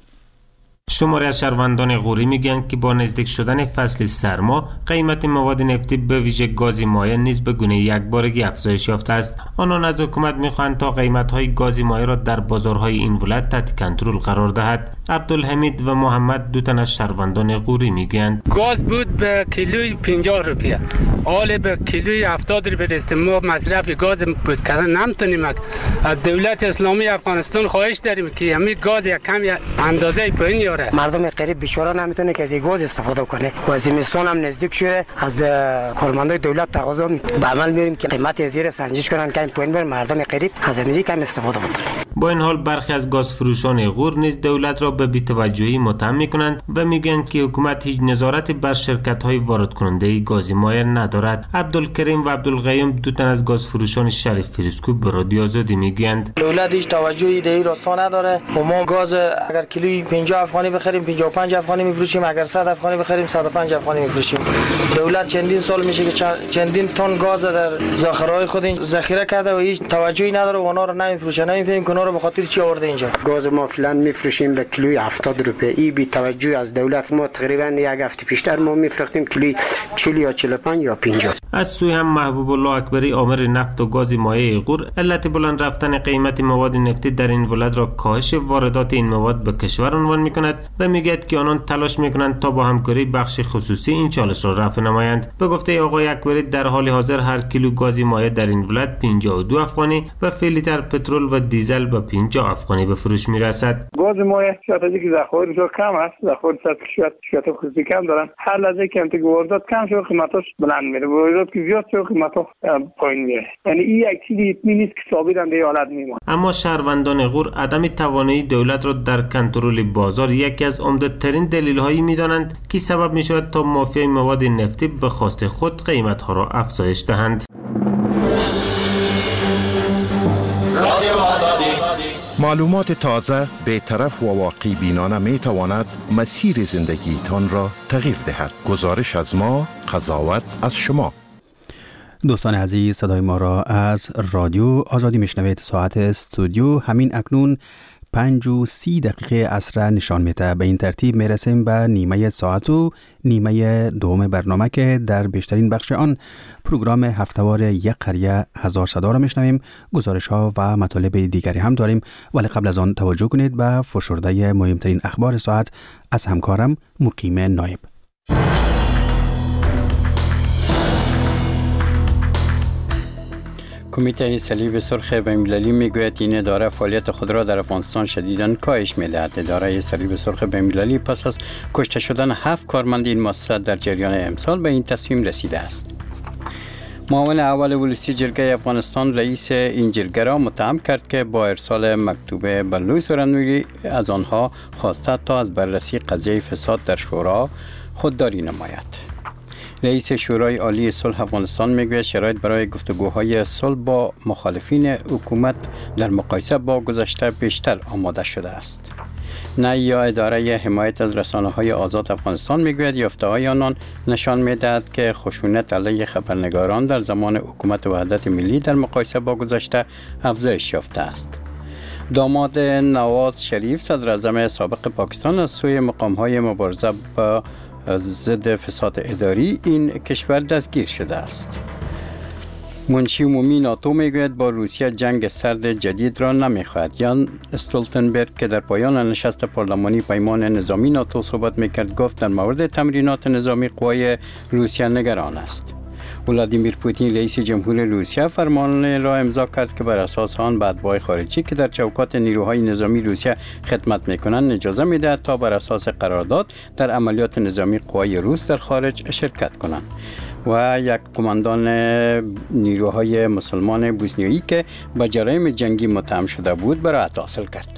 شماری از شهروندان غوری میگن که با نزدیک شدن فصل سرما قیمت مواد نفتی به ویژه گاز مایع نیز به گونه یکبارگی افزایش یافته است. آنان از حکومت میخواهند تا قیمت‌های گاز مایع را در بازارهای این ولایت تحت کنترل قرار دهد. عبدالحمید و محمد دو تن از شهروندان غوری میگن گاز بود به کیلوی پنجاه روپیه، حال به کیلوی هفتاد روپیه است. ما مصرف گاز بود کردن نمیتونیم. از دولت اسلامی افغانستان خواهش داریم که همین گاز یک کمی اندازه پایین مردم غریب بیچاره نمیتونه که از گاز استفاده کنه و زمستان هم نزدیک شده. از کارمندای دولت تقاضا به عمل میاریم که قیمت زیر سنجش کنن که پایین بر مردم غریب از همین کم استفاده کنه. با این حال برخی از گاز فروشان غور نیز دولت را به بی‌توجهی متهم میکنند و میگویند که حکومت هیچ نظارت بر شرکت‌های وارد کننده گاز مایع ندارد. عبدالکریم و عبدالقیوم دو تن از گاز فروشان شهر فیروزکو به رادیو آزادی میگویند دولت هیچ توجهی به این راستا نداره و ما گاز اگر کیلویی پنجاه افغانی بخریم پنجاه و پنج افغانی میفروشیم، اگر صد افغانی بخریم صد و پنج افغانی میفروشیم. دولت چندین سال میشه که چندین تن گاز در ذخیره‌های خود ذخیره کرده و هیچ توجهی نداره و اونا رو نمیفروشه. نمیفهمیم که اونا رو به خاطر چی آورده اینجا. گاز ما فعلا میفروشیم به کیلوی هفتاد روپیه. ای بی توجهی از دولت. ما تقریبا یک هفته پیشتر ما میفروختیم کیلوی چهل یا چهل و پنج یا پنجاه. از سوی هم محبوب الله اکبری آمر نفت و گاز مایع غور علت بلند رفتن قیمت مواد نفتی در این ولایت را کاهش واردات این مواد به کشور عنوان میکند و میگوید که آنان تلاش میکنند تا با همکاری بخش خصوصی این چالش را رفع نمایند. به گفته آقای اکبری در حال حاضر هر کیلو گاز مایع در این ولایت پنجاه و دو افغانی و سه لیتر پترول و دیزل به به پنجاه افغانی به فروش میرسد. گاز مایع شاتجی که ذخایر بسیار کم است، ذخایر سطح شات خصوصی کم دارن. هر لحظه که انتج واردات کم شد قیمتاش بلند میره، واردات که زیاد شد قیمتاش پایین میره. یعنی این یک چیزی نیست که ثابت در حالت میمونه. اما شهروندان غور عدم توانایی دولت را در کنترل بازار یکی از عمده‌ترین دلیل‌هایی می‌دانند که سبب می‌شود تا مافیای مواد نفتی به خواست خود قیمت‌ها را افزایش دهند. معلومات تازه، بی‌طرف و واقعی بینانه می تواند مسیر زندگی تان را تغییر دهد. گزارش از ما، قضاوت از شما. دوستان عزیز، صدای ما را از رادیو آزادی میشنوید. ساعت استودیو همین اکنون پنج و سی دقیقه عصر نشان میده. به این ترتیب میرسیم به نیمه ساعت و نیمه دوم برنامه که در بیشترین بخش آن پروگرام هفتهوار یک قریه هزار صدا را میشنویم. گزارش ها و مطالب دیگری هم داریم، ولی قبل از آن توجه کنید به فشرده مهمترین اخبار ساعت از همکارم مقیم نایب. کمیته صلیب سرخ بین‌المللی میگوید این اداره فعالیت خود را در افغانستان شدیداً کاهش میدهد. اداره صلیب سرخ بین‌المللی پس از کشته شدن هفت کارمند این مؤسسه در جریان امسال به این تصمیم رسیده است. معاون اول ولسی جرگه افغانستان رئیس این جرگه را متهم کرد که با ارسال مکتوب به لویس رانویری از آنها خواسته تا از بررسی قضیه فساد در شورا خودداری نماید. رئیس شورای عالی صلح افغانستان میگوید شرایط برای گفتگوهای صلح با مخالفین حکومت در مقایسه با گذشته بیشتر آماده شده است. نه یا اداره حمایت از رسانه‌های آزاد افغانستان میگوید یافته‌های آنان نشان میدهد که خشونت علیه خبرنگاران در زمان حکومت وحدت ملی در مقایسه با گذشته افزایش یافته است. داماد نواز شریف صدر اعظم سابق پاکستان از سوی مقام‌های مبارزه با ضد فساد اداری این کشور دستگیر شده است. منشی عمومی ناتو میگوید با روسیه جنگ سرد جدید را نمیخواهد. یان استولتنبرگ که در پایان نشست پارلمانی پیمان نظامی ناتو صحبت میکرد گفت در مورد تمرینات نظامی قوای روسیه نگران است. ولادیمیر پوتین رئیس جمهور روسیه فرمان را امضا کرد که بر اساس آن به اتباع خارجی که در چوکات نیروهای نظامی روسیه خدمت میکنند اجازه میدهد تا بر اساس قرارداد در عملیات نظامی قوای روس در خارج شرکت کنند. و یک قماندان نیروهای مسلمان بوسنیایی که به جرایم جنگی متهم شده بود برائت حاصل کرد.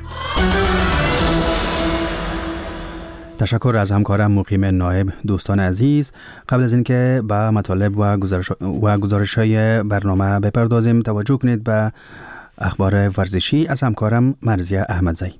تشکر از همکارم مقیم نایب. دوستان عزیز، قبل از اینکه به مطالب و گزارش و گزارش‌های برنامه بپردازیم توجه کنید به اخبار ورزشی از همکارم مرزیه احمدزی.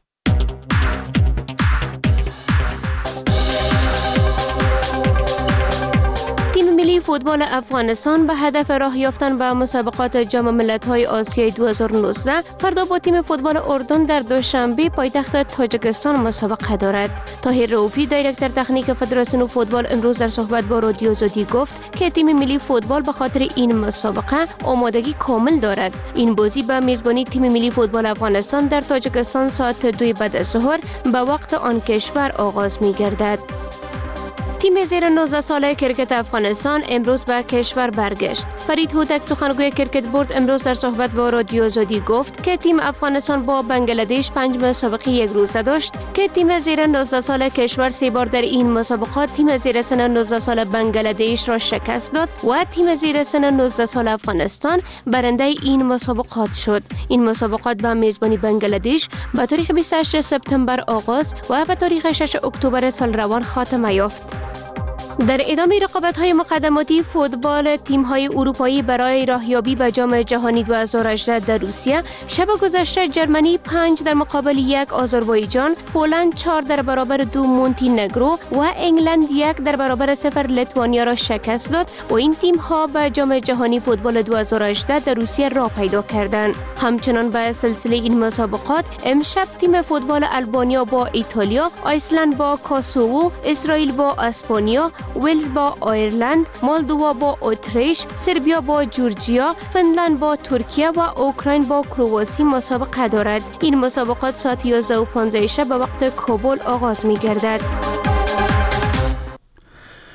فوتبال افغانستان به هدف راه یافتن به مسابقات جام ملت‌های آسیای دو هزار و نوزده فردا با تیم فوتبال اردن در دوشنبه پایتخت تاجیکستان مسابقه دارد. طاهر رؤوفی دایرکتور تکنیک فدراسیون فوتبال امروز در صحبت با رادیو آزادی گفت که تیم ملی فوتبال به خاطر این مسابقه آمادگی کامل دارد. این بازی به میزبانی تیم ملی فوتبال افغانستان در تاجیکستان ساعت دو بعد از ظهر به وقت آن کشور آغاز می‌گردد. تیم زیر نوزده ساله کرکت افغانستان امروز به کشور برگشت. فرید هوتک سخنگوی کرکت بورد امروز در صحبت با رادیو آزادی گفت که تیم افغانستان با بنگلادش پنج مسابقه یک روزه داشت که تیم زیر نوزده ساله کشور سه بار در این مسابقات تیم زیر سن نوزده ساله بنگلادش را شکست داد و تیم زیر سن نوزده ساله افغانستان برنده این مسابقات شد. این مسابقات به میزبانی بنگلادش به تاریخ بیست و هشت سپتامبر آغاز و به تاریخ شش اکتبر سال روان خاتمه یافت. در ادامه رقابت‌های مقدماتی فوتبال تیم‌های اروپایی برای راهیابی به جام جهانی دو هزار و هجده در روسیه شب گذشته جرمنی پنج در مقابل یک آذربایجان، پولند چهار در برابر دو مونتینگرو و انگلند یک در برابر صفر لیتوانیا را شکست داد و این تیم‌ها به جام جهانی فوتبال دو هزار و هجده در روسیه راه پیدا کردند. همچنان به سلسله این مسابقات امشب تیم فوتبال آلبانیا با ایتالیا، آیسلند با کاسوو، اسرائیل با اسپانیا، ولز با آیرلند، مولدووا با اتریش، سربیا با جورجیا، فنلند با ترکیه و اوکراین با کرواسی مسابقه دارد. این مسابقات ساعت یازده و پانزده شب به وقت کابل آغاز می گردد.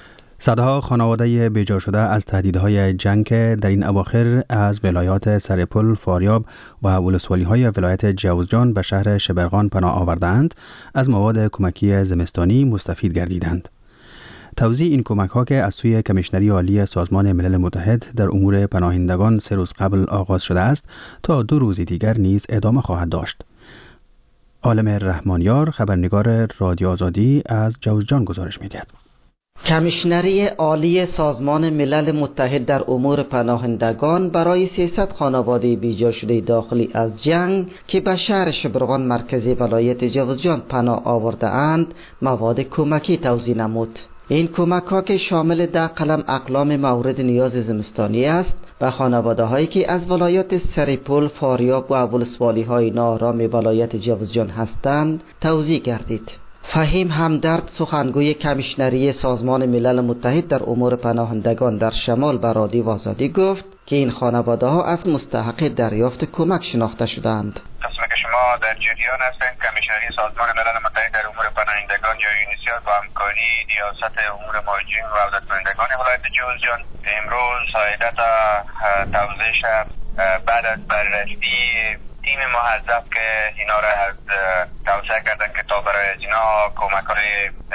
صدها خانواده بیجا شده از تهدیدهای جنگ در این اواخر از ولایات سرپل، فاریاب و ولسوالی‌های ولایت جوزجان به شهر شبرغان پناه آوردند از مواد کمکی زمستانی مستفید گردیدند. توزیع این کمک‌ها که از سوی کمیشنری عالی سازمان ملل متحد در امور پناهندگان سه روز قبل آغاز شده است تا دو روز دیگر نیز ادامه خواهد داشت. عالم رحمانیار خبرنگار رادیو آزادی از جوزجان گزارش می‌دهد. کمیشنری عالی سازمان ملل متحد در امور پناهندگان برای سیصد خانواده بیجا شده داخلی از جنگ که به شهر شبرغان مرکزی ولایت جوزجان پناه آورده اند مواد کمکی توزیع نمود. این کمک ها که شامل ده قلم اقلام مورد نیاز زمستانی است و خانواده هایی که از ولایات سرپل، فاریاب و ولسوالی های ناآرام ولایت جوزجان هستند توزیع گردید. فهیم همدرد سخنگوی کمیشنری سازمان ملل متحد در امور پناهندگان در شمال به رادیو آزادی گفت که این خانواده ها از مستحق دریافت کمک شناخته شدند. قسمی که شما در جریان هستند، کمیشنری سازمان ملل متحد در امور پناهندگان یا یونیسیف با همکاری ریاست امور مهاجرین و عودتمندگان ولایت جوزجان امروز سایدت توزیع شد بعد از بررسی تیم محذب که اینا را از توسعه کردن که تا برای اینا کمک های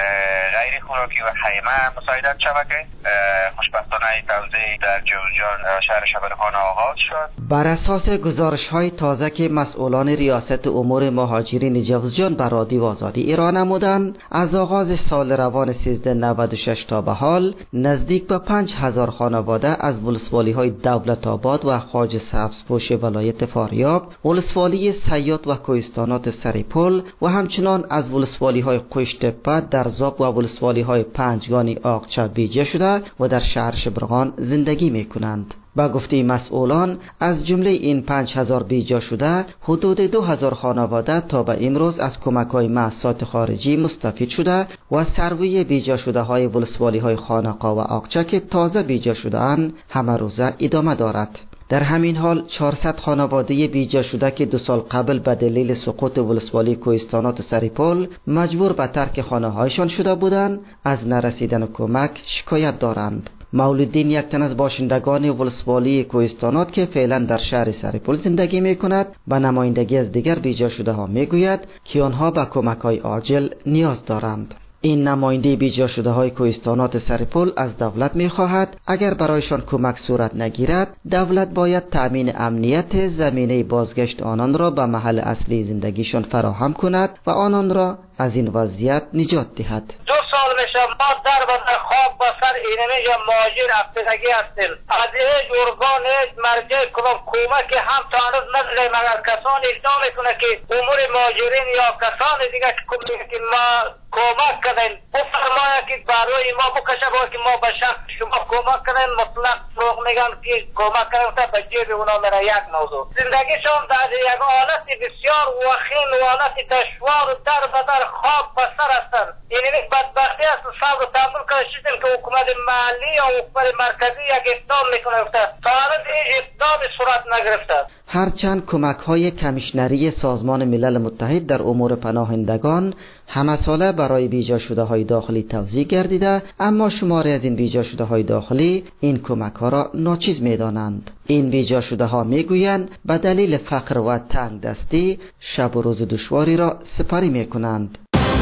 غیر خوراکی و خیمه مساعدت شود که خوشبختانه توزیع در جوزجان شهر شبرغان آغاز شد. بر اساس گزارش های تازه که مسئولان ریاست امور مهاجرین جوزجان به رادیو آزادی ارائه نمودند، از آغاز سال روان سیزده نود و شش تا به حال نزدیک به پنج هزار خانواده از ولسوالی های دولت آباد و خواجه سبزپوش ولایت فاریاب، ولسوالی سیاد و کوهستانات سرپل و همچنان از ولسوالی های قشت‌تپه، درزاب و ولسوالی های پنجگانی آقچه بیجه شده و در شهر شبرغان زندگی می کنند. با گفته مسئولان از جمله این پنج هزار بیجا شده حدود دو هزار خانواده تا به امروز از کمک های مؤسسات خارجی مستفید شده و سروی بیجا شده های ولسوالی های خانقا و آقچه که تازه بیجا شده اند همه روزه ادامه دارد. در همین حال چهارصد خانواده بیجا شده که دو سال قبل به دلیل سقوط ولسوالی کوهستانات سرپل مجبور به ترک خانه‌هایشان شده بودند از نرسیدن کمک شکایت دارند. مولودین، یک تن از باشندگان ولسوالی کوهستانات که فعلا در شهر سرپل زندگی می کند، به نمایندگی از دیگر بیجا شده ها می گوید که آنها به کمک های عاجل نیاز دارند. این نماینده بیجا شده های کوهستانات سرپل از دولت می خواهد اگر برایشان کمک صورت نگیرد دولت باید تأمین امنیت زمینه بازگشت آنان را به محل اصلی زندگیشان فراهم کند و آنان را از این وضعیت نجات دهد. دو سال میشه ما در بدر خواب با سر اینمی یا ماجر افتادگی هستیم. از ایج ارگان ایج مرجع کدام کمک هم تا هنوز نداریم. اگر کسان اقدام میکنه که امور ماجرین یا کسان دیگه که ما کمک کنن بفرمایه که برای ما بکشه باید که ما به شخص شما کمک کنن مطلق فروغ میگن که کمک کنن تا به جیب اونا میره. یک موضوع زندگیشون در یک حالت بسیار وخیم و حالت دشوار و در بدر خواب بسر هستن. این یک بدبختی است. صبر و تحمل کشیدیم که حکومت محلی یا حکومت مرکزی یک اقدام میکنه تا هنوز این اقدام صورت نگرفته. هرچند کمک های کمیشنری سازمان ملل متحد در امور پناهندگان همه ساله برای بیجا شده های داخلی توزیع گردیده، اما شماری از این بیجا شده های داخلی این کمک ها را ناچیز می دانند. این بیجا شده ها می گویند به دلیل فقر و تنگ دستی شب و روز دشواری را سپری می کنند.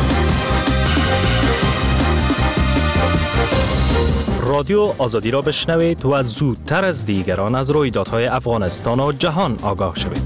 رادیو آزادی را بشنوید و زودتر از دیگران از رویدادهای افغانستان و جهان آگاه شوید.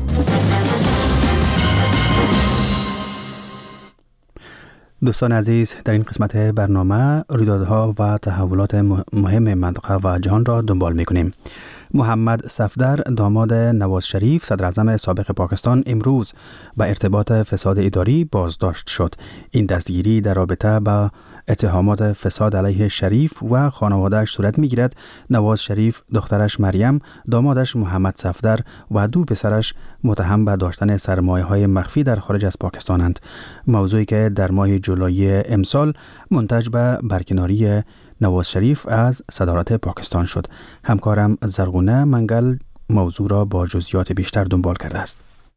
دوستان عزیز، در این قسمت برنامه رویدادها و تحولات مهم منطقه و جهان را دنبال می‌کنیم. محمد صفدر داماد نواز شریف صدر اعظم سابق پاکستان امروز به ارتباط فساد اداری بازداشت شد. این دستگیری در رابطه با اتهامات فساد علیه شریف و خانواده‌اش صورت می‌گیرد. نواز شریف، دخترش مریم، دامادش محمد صفدر و دو پسرش متهم به داشتن سرمایه‌های مخفی در خارج از پاکستانند. موضوعی که در ماه جولای امسال منتج به برکناری نواز شریف از صدارت پاکستان شد. همکارم زرغونه منگل موضوع را با جزئیات بیشتر دنبال کرده است.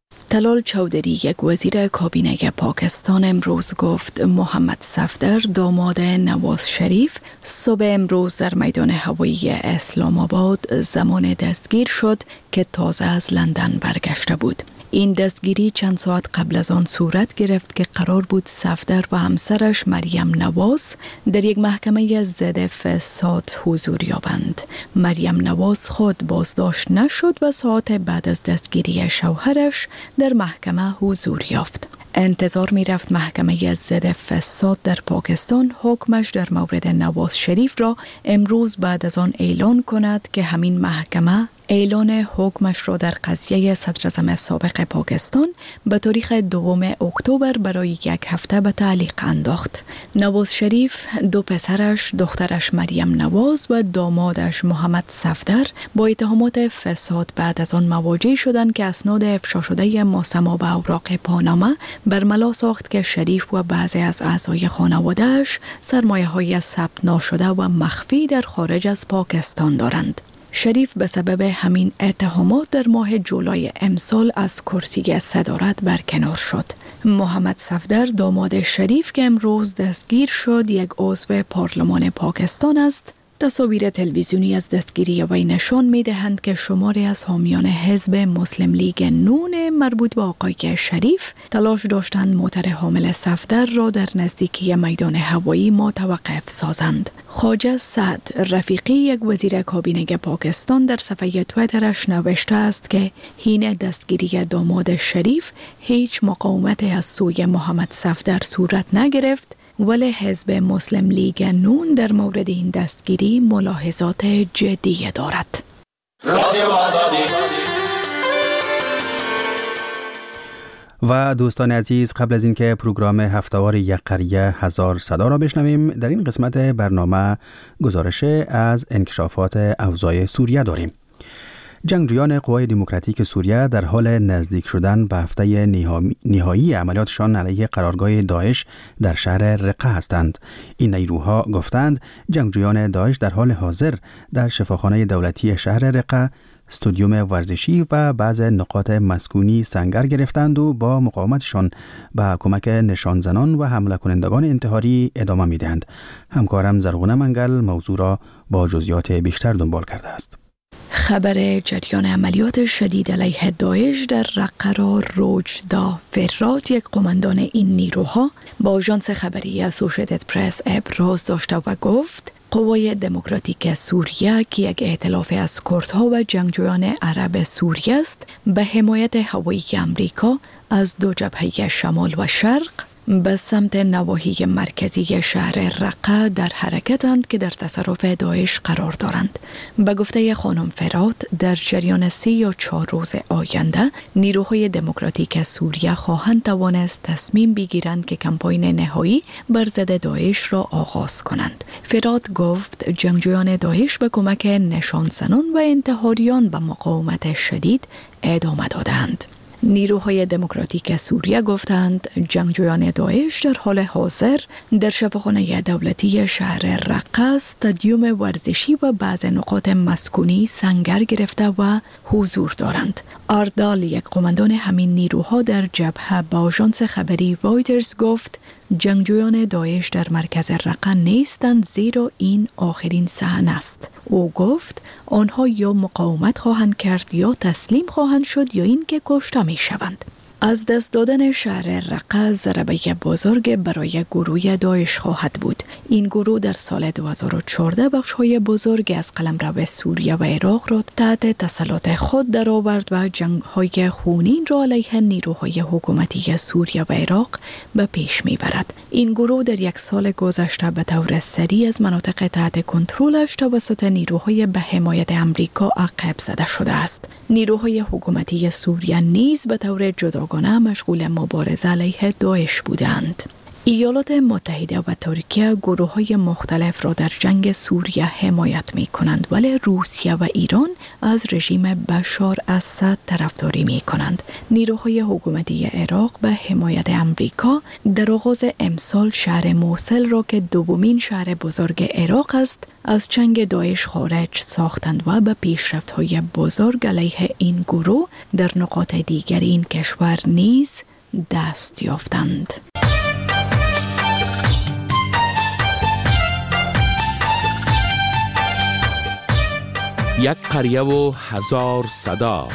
طلال چودری یک وزیر کابینه پاکستان امروز گفت محمد صفدر داماد نواز شریف صبح امروز در میدان هوایی اسلام آباد زمان دستگیر شد که تازه از لندن برگشته بود. این دستگیری چند ساعت قبل از آن صورت گرفت که قرار بود صفدر و همسرش مریم نواز در یک محکمه ضد فساد حضور یابند. مریم نواز خود بازداشت نشد و ساعت بعد از دستگیری شوهرش در محکمه حضور یافت. انتظار می رفت محکمه ضد فساد در پاکستان حکمش در مورد نواز شریف را امروز بعد از آن اعلان کند که همین محکمه اعلان حکمش را در قضیه صدراعظم سابق پاکستان به تاریخ دوم اکتبر برای یک هفته به تعلیق انداخت. نواز شریف، دو پسرش، دخترش مریم نواز و دامادش محمد صفدر با اتهامات فساد بعد از آن مواجه شدند که اسناد افشا شده ماسما به اوراق پاناما برملا ساخت که شریف و بعضی از اعضای خانواده‌اش سرمایه‌های ثبت نشده و مخفی در خارج از پاکستان دارند. شریف به سبب همین اتهامات در ماه جولای امسال از کرسی صدارت برکنار شد. محمد صفدر داماد شریف که امروز دستگیر شد یک عضو پارلمان پاکستان است. تصاویر تلویزیونی از دستگیری وی نشان می دهند که شماری از حامیان حزب مسلم لیگ نون مربوط به آقای شریف تلاش داشتند موتر حامل صفدر را در نزدیکی میدان هوایی متوقف سازند. خواجه سعد رفیقی یک وزیر کابینه پاکستان در صفحه تویترش نوشته است که حین دستگیری داماد شریف هیچ مقاومت از سوی محمد صفدر صورت نگرفت، ولی حزب مسلم لیگ نون در مورد این دستگیری ملاحظات جدی دارد. و دوستان عزیز، قبل از اینکه پروگرام هفته‌وار یک قریه هزار صدا را بشنویم، در این قسمت برنامه گزارش از انکشافات اوضاع سوریه داریم. جنگجویان قوای دموکراتیک سوریه در حال نزدیک شدن به هفته نهایی عملیاتشان علیه قرارگاه داعش در شهر رقه هستند. این نیروها گفتند جنگجویان داعش در حال حاضر در شفاخانه دولتی شهر رقه، استودیوم ورزشی و بعض نقاط مسکونی سنگر گرفتند و با مقاومتشان به کمک نشانزنان و حمله کنندگان انتحاری ادامه می‌دهند. همکارم زرغونه منگل موضوع را با جزئیات بیشتر دنبال کرده است. خبر جریان عملیات شدید علیه داعش در رقه را روجدا فرات، یک قماندان این نیروها، با آژانس خبری اسوشیتد پرس ابراز داشته و گفت قوای دموکراتیک سوریه که یک ائتلاف از کردها و جنگجویان عرب سوریه است، به حمایت هوایی امریکا از دو جبهه شمال و شرق به سمت نواحی مرکزی شهر رقه در حرکتند که در تصرف داعش قرار دارند. به گفته خانم فرات، در جریان سی یا چهار روز آینده نیروهای دموکراتیک سوریه خواهند توانست تصمیم بگیرند که کمپاین نهایی بر ضد داعش را آغاز کنند. فرات گفت جنگجویان داعش به کمک نشانزنان و انتحاریان به مقاومت شدید ادامه دادند. نیروهای دموکراتیک سوریه گفتند جنگجویان داعش در حال حاضر در شفاخانه دولتی شهر رقه، استادیوم ورزشی و بعض نقاط مسکونی سنگر گرفته و حضور دارند. اردال، یک قماندان همین نیروها در جبهه، با آژانس خبری رویترز گفت جنگجویان داعش در مرکز رقه نیستند، زیرا این آخرین صحنه است. او گفت آنها یا مقاومت خواهند کرد یا تسلیم خواهند شد یا اینکه کشته می شوند. از دست دادن شهر رقه ضربه بزرگ برای گروه داعش خواهد بود. این گروه در سال دو هزار و چهارده بخش‌های بزرگ از قلمرو سوریه و عراق را تحت تسلط خود درآورد و جنگ‌های خونین را علیه نیروهای حکومتی سوریه و عراق به پیش می‌برد. این گروه در یک سال گذشته به طور سریع از مناطق تحت کنترلش توسط نیروهای به حمایت امریکا عقب زده شده است. نیروهای حکومتی سوریه نیز به طور جدا مشغول مبارزه علیه داعش بودند. ایالات متحده و ترکیه گروه های مختلف را در جنگ سوریه حمایت می کنند، ولی روسیه و ایران از رژیم بشار اسد طرفداری می کنند. نیروهای حکومتی عراق به حمایت امریکا در آغاز امسال شهر موصل را که دومین شهر بزرگ عراق است از جنگ داعش خارج ساختند و به پیشرفت های بزرگ علیه این گروه در نقاط دیگر این کشور نیز دست یافتند. یک قریه و هزار صدا.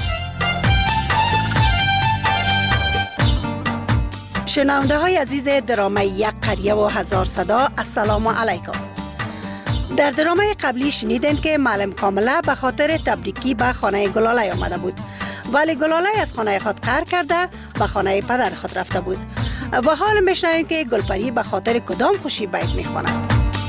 شنونده های عزیز درامه یک قریه و هزار صدا، السلام علیکم. در درامه قبلی شنیدین که معلم کامله به خاطر تبریکی به خانه گلاله آمده بود، ولی گلاله از خانه خود قهر کرده به خانه پدر خود رفته بود و حال میشنویم که گلپری به خاطر کدام خوشی بیت میخواند.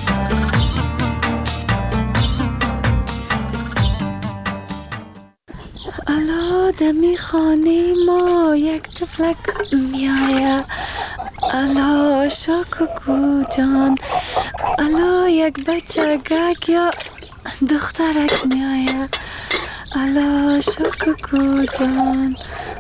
الا دمی خانه ما یک تفلک میایه، الا شاکوکو جان، الا یک بچه گک یا دخترک میایه، الا شاکوکو جان.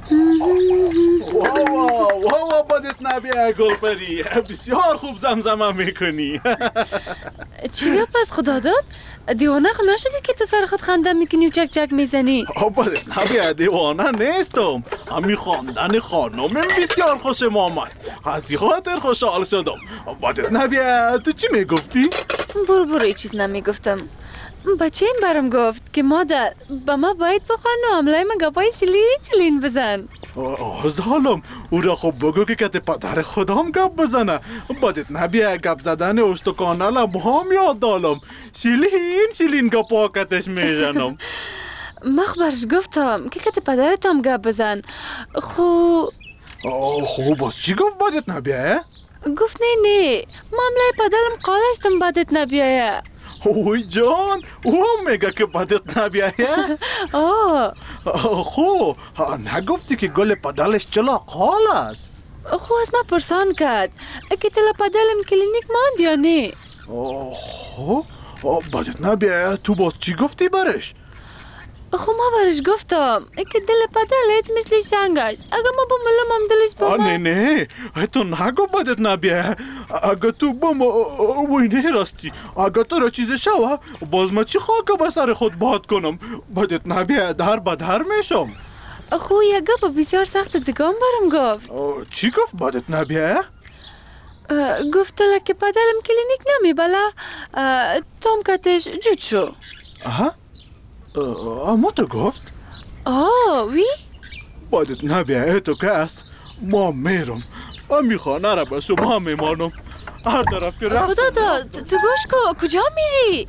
واو واو بدت نبیه گلپری، بسیار خوب زمزمه میکنی. چی گپ از خدا داد؟ دیوانه خود نشدی که تو سر خود خنده میکنی و چک چک میزنی؟ بدت نبیه، دیوانه نیستم، همین خواندن خانم بسیار خوشم آمد، از این خاطر خوشحال شدم. بدت نبیه، تو چی میگفتی؟ برو برو ای چیز نمیگفتم. بچه این برم گفت که مادر با ما باید بخوان و عملای من گپای چلین چلین بزن. آه ظالم، او را خب بگو که کت پدر خودم گپ بزنه. بدت نبیه گپ زدن استکانه لبهام یاد دالم، شلین شلین گپا کتش میزنم. مخبرش گفتم که کت پدرتم گپ بزن. خو خب باز چی گفت بدت نبیه؟ گفت نه نه معامله پدرم قالشتم بدت نبیه. اوی جان، او هم میگه که بدت نبیه؟ آه خو نگفتی که گل پدلش چلا قال است؟ خو از ما پرسان کرد که تلا پدلم کلینیک ماند یا نه. خو بدت نبیه، تو باز چی گفتی برش؟ خو ما برش گفتم که دل پدلت مثل شنگش، اگه ما با ملم هم دلش با ما. نه نه تو نگو بدت نبیه، اگه تو با ما وینه راستی، اگه تو را چیز شوه باز ما چی خواهد به سر خود باد کنم؟ بدت نبیه در بدر میشم. خو یه گپ بسیار سخت دگام برم گفت. چی گفت بدت نبیه؟ گفت که پدرم کلینیک نمی بله تام کتش جود شو. آها اما تو گفت؟ آه وی؟ بدت نبیه تو که است، ما میرم امی خانه را به شما میمانم، هر طرف که رفتم. خدا داد تو گوش کو، کجا میری؟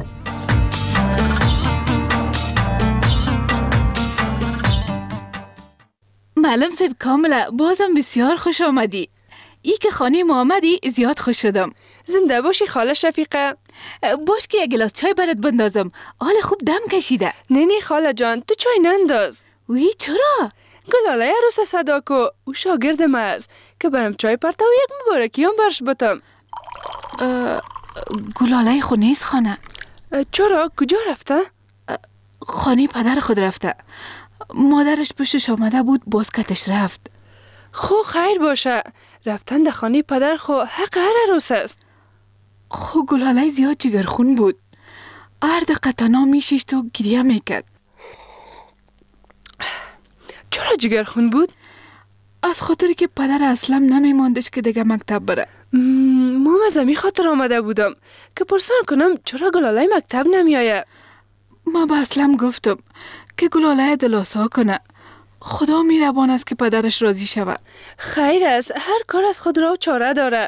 معلم صاحب کامله بازم بسیار خوش آمدی. ای که خانه ما آمدی زیاد خوش شدم. زنده باشی خاله شفیقه. باش که یک گلاس چای برات بندازم، حال خوب دم کشیده. نه نه خاله جان تو چای ننداز. وی چرا؟ گلاله عروس صدا کو، او شاگرد ما است که برم چای پرتا و یک مبارکی هم برش بتم. گلاله خو نیست خانه. چرا؟ کجا رفته؟ خانه پدر خود رفته، مادرش پشتش آمده بود باز کتش رفت. خو خیر باشه، رفتن در خانه پدر خو حق هر عروس است. خو گلاله زیاد جگرخون بود، هر دقیقه تنها میشیشت و گریه میکرد. چرا جگرخون بود؟ از خاطر که پدر اصلا نمیماندش که دیگه مکتب بره. مام از امی خاطر آمده بودم که پرسان کنم چرا گلاله مکتب نمیایه. ما به اسلم گفتم که گلاله دلاسا کنه، خدا میربان است که پدرش راضی شود. خیر است، هر کار از خود را چاره داره.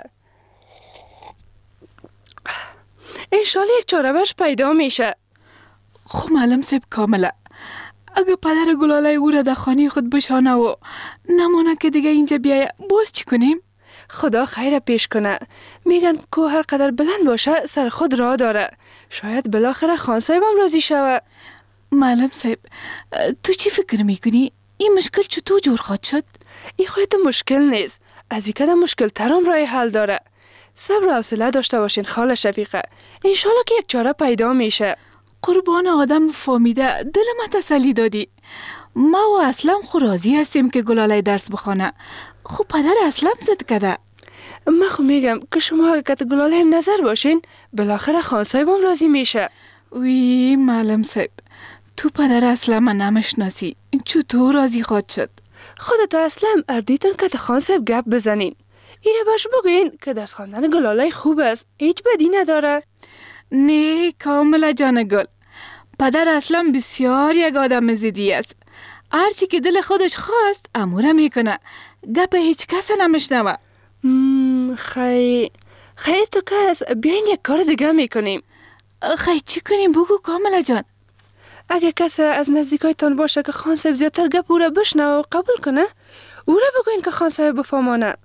انشالله یک چاره برش پیدا میشه. خب معلم صاحب کامله، اگه پدر گلاله او را در خانه خود بشانه و نمانه که دیگه اینجا بیایه باز چی کنیم؟ خدا خیر پیش کنه. میگن که هر قدر بلند باشه سر خود راه داره، شاید بالاخره خان صاحبم راضی شوه. معلم صاحب تو چی فکر میکنی؟ این مشکل چطور جور خواهد شد؟ این خودت مشکل نیست. از این کدام مشکل ترم راه حل داره. صبر و حوصله داشته باشین خاله شفیقه. انشالله که یک چاره پیدا میشه. قربان آدم فهمیده، دل ما تسلی دادی. ما و اسلام خو راضی هستیم که گلاله درس بخونه. خب پدر اسلام زد کده. من خو میگم که شما که گلاله هم نظر باشین بالاخره خان صاحبم راضی میشه. وی معلم صاحب، تو پدر اسلام نمیشناسی، چطور راضی خواهد شد؟ خودت اسلام اردیتون که خان صاحب گپ بزنین. اینه باش بگوین که درس خواندن گلاله خوب است، هیچ بدی نداره. نه کاملا جان گل، پدر اسلام بسیار یک آدم زیدی است. هرچی که دل خودش خواست اموره میکنه، گپ هیچ کس نمیشنوه. خی خیر تو کس بیاین یک کار دیگه میکنیم. خی چی کنیم بگو کاملا جان. اگه کس از نزدیکایتان باشه که خان صاحب زیادتر گپ او را بشنوه و قبول کنه، او را بگوین که خان صاحب بفهمانه.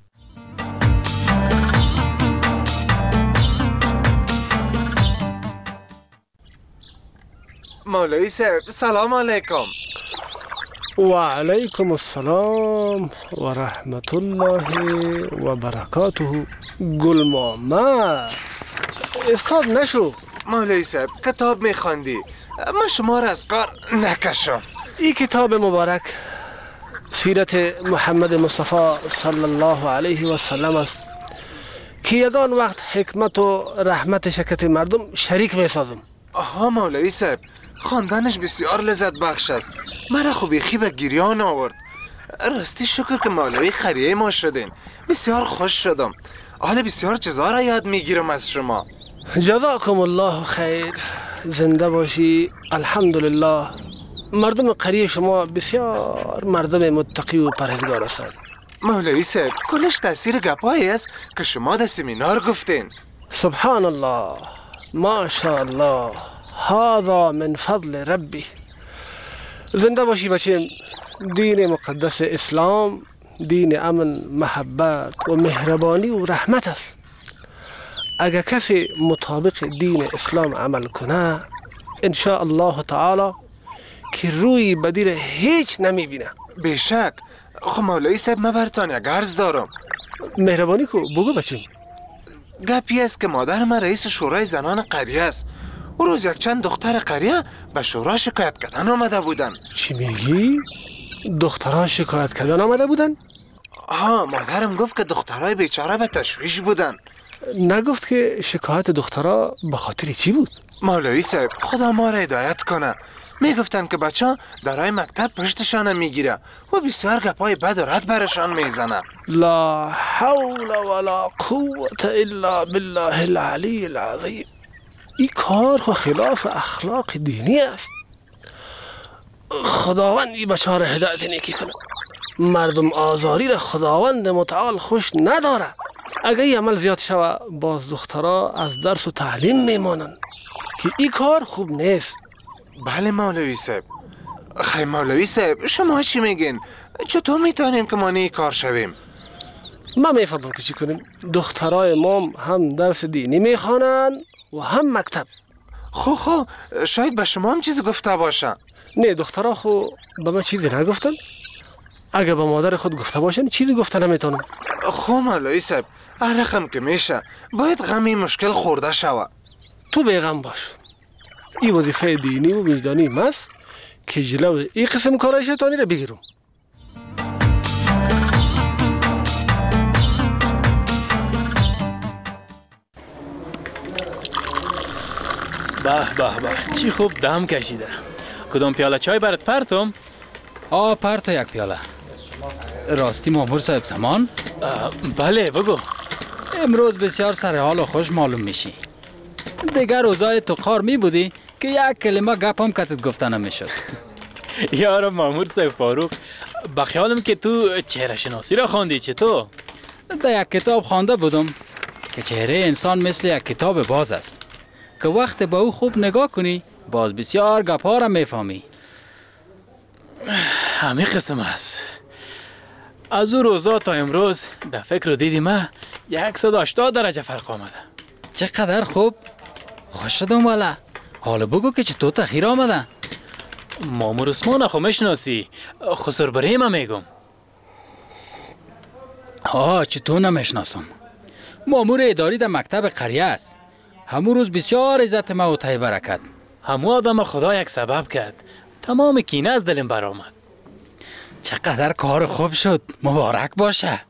مولوی صاحب سلام علیکم. و علیکم السلام و رحمت الله و برکاته. گل محمد استاد نشو. مولوی صاحب کتاب میخواندی، من شما را از کار نکشم. این کتاب مبارک سیرت محمد مصطفی صلی الله علیه و سلم است که یگان وقت حکمت و رحمت شکت مردم شریک میسازم. آها مولوی صاحب، خواندنش بسیار لذت بخش است. مرا خوبی به گریان آورد. راستی شکر که مولوی خریه ما شدین. بسیار خوش شدم. حالا بسیار چیزا را یاد میگیرم از شما. جزاکم الله خیر. زنده باشی. الحمدلله مردم قریه شما بسیار مردم متقی و پرهیزگار هستند. مولوی صاحب کلش تاثیر گپایی است که شما در سمینار گفتین. سبحان الله، ماشاء الله، هذا من فضل ربی. زنده باشی بچیم. دین مقدس اسلام دین امن، محبت و مهربانی و رحمت است. اگر کسی مطابق دین اسلام عمل کنه ان شاء الله تعالی که روی بدیر هیچ نمیبینه. بیشک. خب مولوی صاحب من برتان یک عرض دارم. مهربانی کو بگو بچیم. گپی است که مادر من رئیس شورای زنان قریه است. او روز یک چند دختر قریه به شورا شکایت کردن آمده بودن. چی میگی؟ دخترها شکایت کردن آمده بودن؟ ها، مادرم گفت که دخترهای بیچاره به تشویش بودن. نگفت که شکایت دخترها به خاطر چی بود؟ مولوی صاحب خدا ما را هدایت کنه. میگفتن که بچه ها درای مکتب پشتشان میگیره و بسیار گپای بد و رد برشان میزنه. لا حول ولا قوة الا بالله العلی العظیم. این کار خو خلاف اخلاق دینی است. خداوند این بچه ها را هدایت نیکی کنه. مردم آزاری را خداوند متعال خوش نداره. اگه این عمل زیاد شوه باز دخترها از درس و تعلیم میمانن که این کار خوب نیست. بله مولوی صاحب. خیلی مولوی صاحب شما چی میگین؟ چطور میتونیم که ما این کار شویم؟ ما میفهمم که چی کنیم. دخترای ما هم درس دینی میخوانن و هم مکتب. خو خو شاید به شما هم چیز گفته باشن. نه دخترها خو به من چیزی نگفتن. اگه به مادر خود گفته باشن چیزی گفته نمیتونم. خو مولوی صاحب هر رقم که میشه باید غمی مشکل خورده شوه. تو بیغم باش. این وظیفه دینی و وجدانی ماست که جلو این قسم کارهای شیطانی را بگیرم. به به به چی خوب دم کشیده. کدام پیاله چای برات پرتم؟ آه پرتا یک پیاله. راستی مامور صاحب زمان؟ بله بگو. امروز بسیار سر حال و خوش معلوم میشی. دیگر روزای تو قار می بودی که یک کلمه گپ هم کتت گفته نمیشد. یارم مامور صاحب فاروق، بخیالم که تو چهره شناسی را خواندی. چطور؟ در یک کتاب خوانده بودم که چهره انسان مثل یک کتاب باز است که وقت با او خوب نگاه کنی باز بسیار گپ ها را میفهمی. همین قسم است. از او روزا تا امروز در فکر رو دیدی من صد و هشتاد درجه فرق آمده. چقدر خوب. خوش شدم والا. حالا بگو که چطور تغییر آمده؟ مامور عثمان خو میشناسی، خسر بریم میگم. آه چطور نمیشناسم؟ مامور اداری در مکتب قریه است. همون روز بسیار عزت ما و تای برکت. همو آدم خدا یک سبب کرد. تمام کینه از دلم برآمد. چقدر کار خوب شد. مبارک باشه.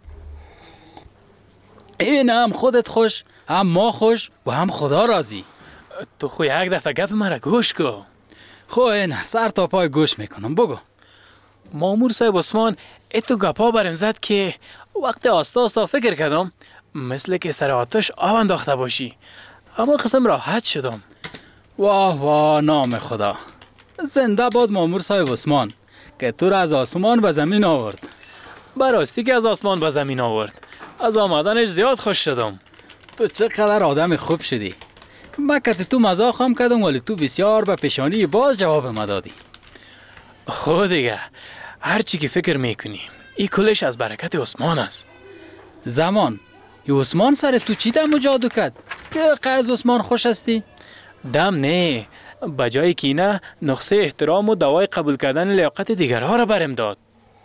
این هم خودت خوش، هم ما خوش و هم خدا راضی. تو خو یک دفعه گپ مرا گوش کو. خو این سر تا پای گوش میکنم. بگو. مامور صاحب عثمان ایتو گپا برم زد که وقت آستا آستا فکر کردم مثل که سر آتش آب انداخته باشی. اما قسم راحت شدم. واه واه نام خدا. زنده باد مامور صاحب عثمان که تو را از آسمان به زمین آورد. براستی که از آسمان به زمین آورد. از آمدنش زیاد خوش شدم. تو چقدر آدم خوب شدی. مکت تو مزاق هم کردم ولی تو بسیار به پیشانی باز جواب ما دادی. خود دیگه هر چی که فکر میکنی این کلش از برکت عثمان است. زمان ی عثمان سر تو چی دم و جادو کرد که قیز عثمان خوش هستی؟ دم نه، بجای کینه نقصه احترام و دوای قبول کردن لیاقت دیگرها را برم داد.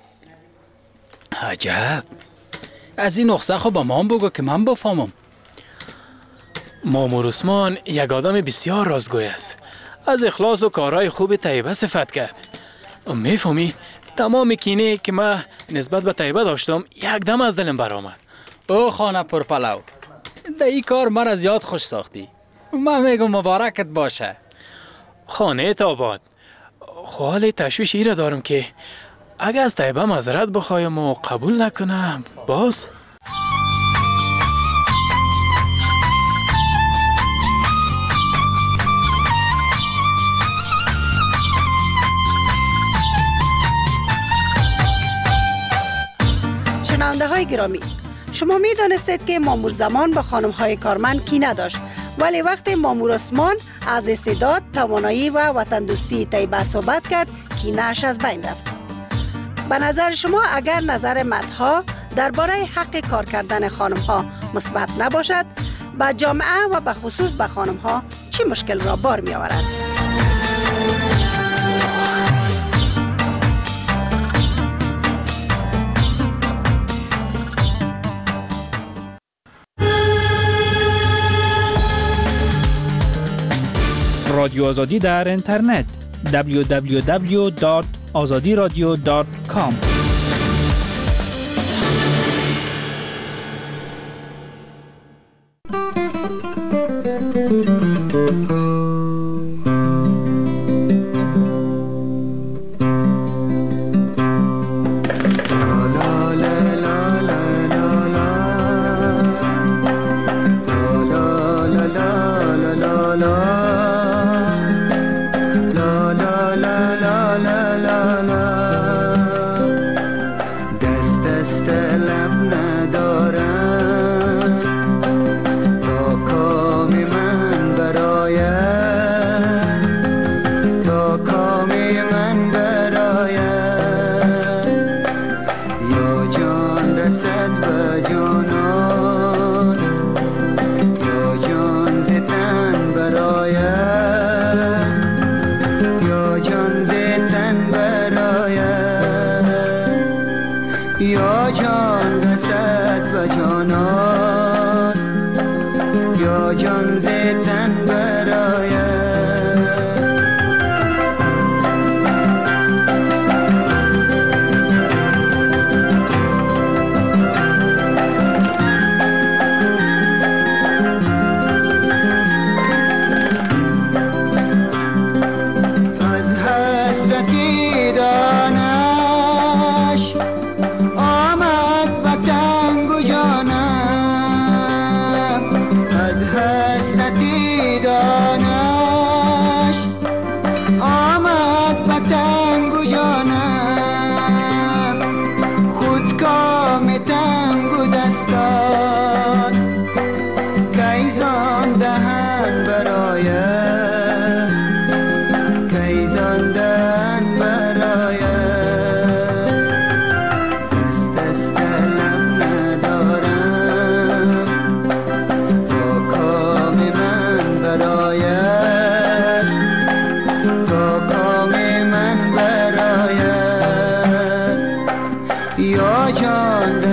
عجب. از این نقصه خو با من بگو که من بفهمم. مامور عثمان یک آدم بسیار رازگوی است. از اخلاص و کارهای خوب طیبه صفت کرد. میفهمی تمام کینه که من نسبت به طیبه داشتم یک دم از دلم برآمد. او خانه پر پلو، در این کار مرا زیاد خوش ساختی. من میگم مبارکت باشه. خانه آباد. حال تشویش ای را دارم که اگه از طیبه معذرت بخوایم و قبول نکنم باز. شنونده های گرامی، شما می دانستید که مامور زمان به خانم های کارمند کی نداشت، ولی وقتی مامور عثمان از استعداد، توانایی و وطن دوستی طیبه صحبت کرد کینه‌اش از بین رفت. به نظر شما اگر نظر مدها درباره حق کار کردن خانم ها مثبت نباشد، به جامعه و به خصوص به خانم ها چه مشکل را بار می آورد؟ رادیو آزادی در اینترنت دبلیو دبلیو دبلیو دات آزادی رادیو دات کام.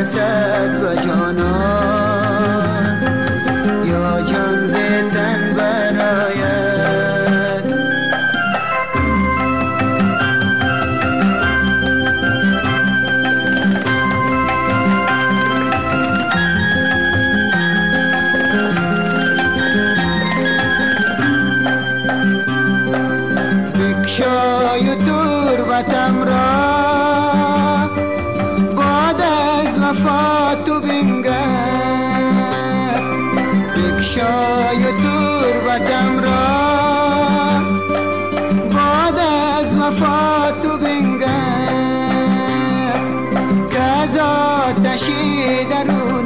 رسد به جانان یا جان ز تن براید. بکشای تربتم را باد از وفات و بنگر، بکشای تربتم را باد از وفات و بنگر، که از آتشی در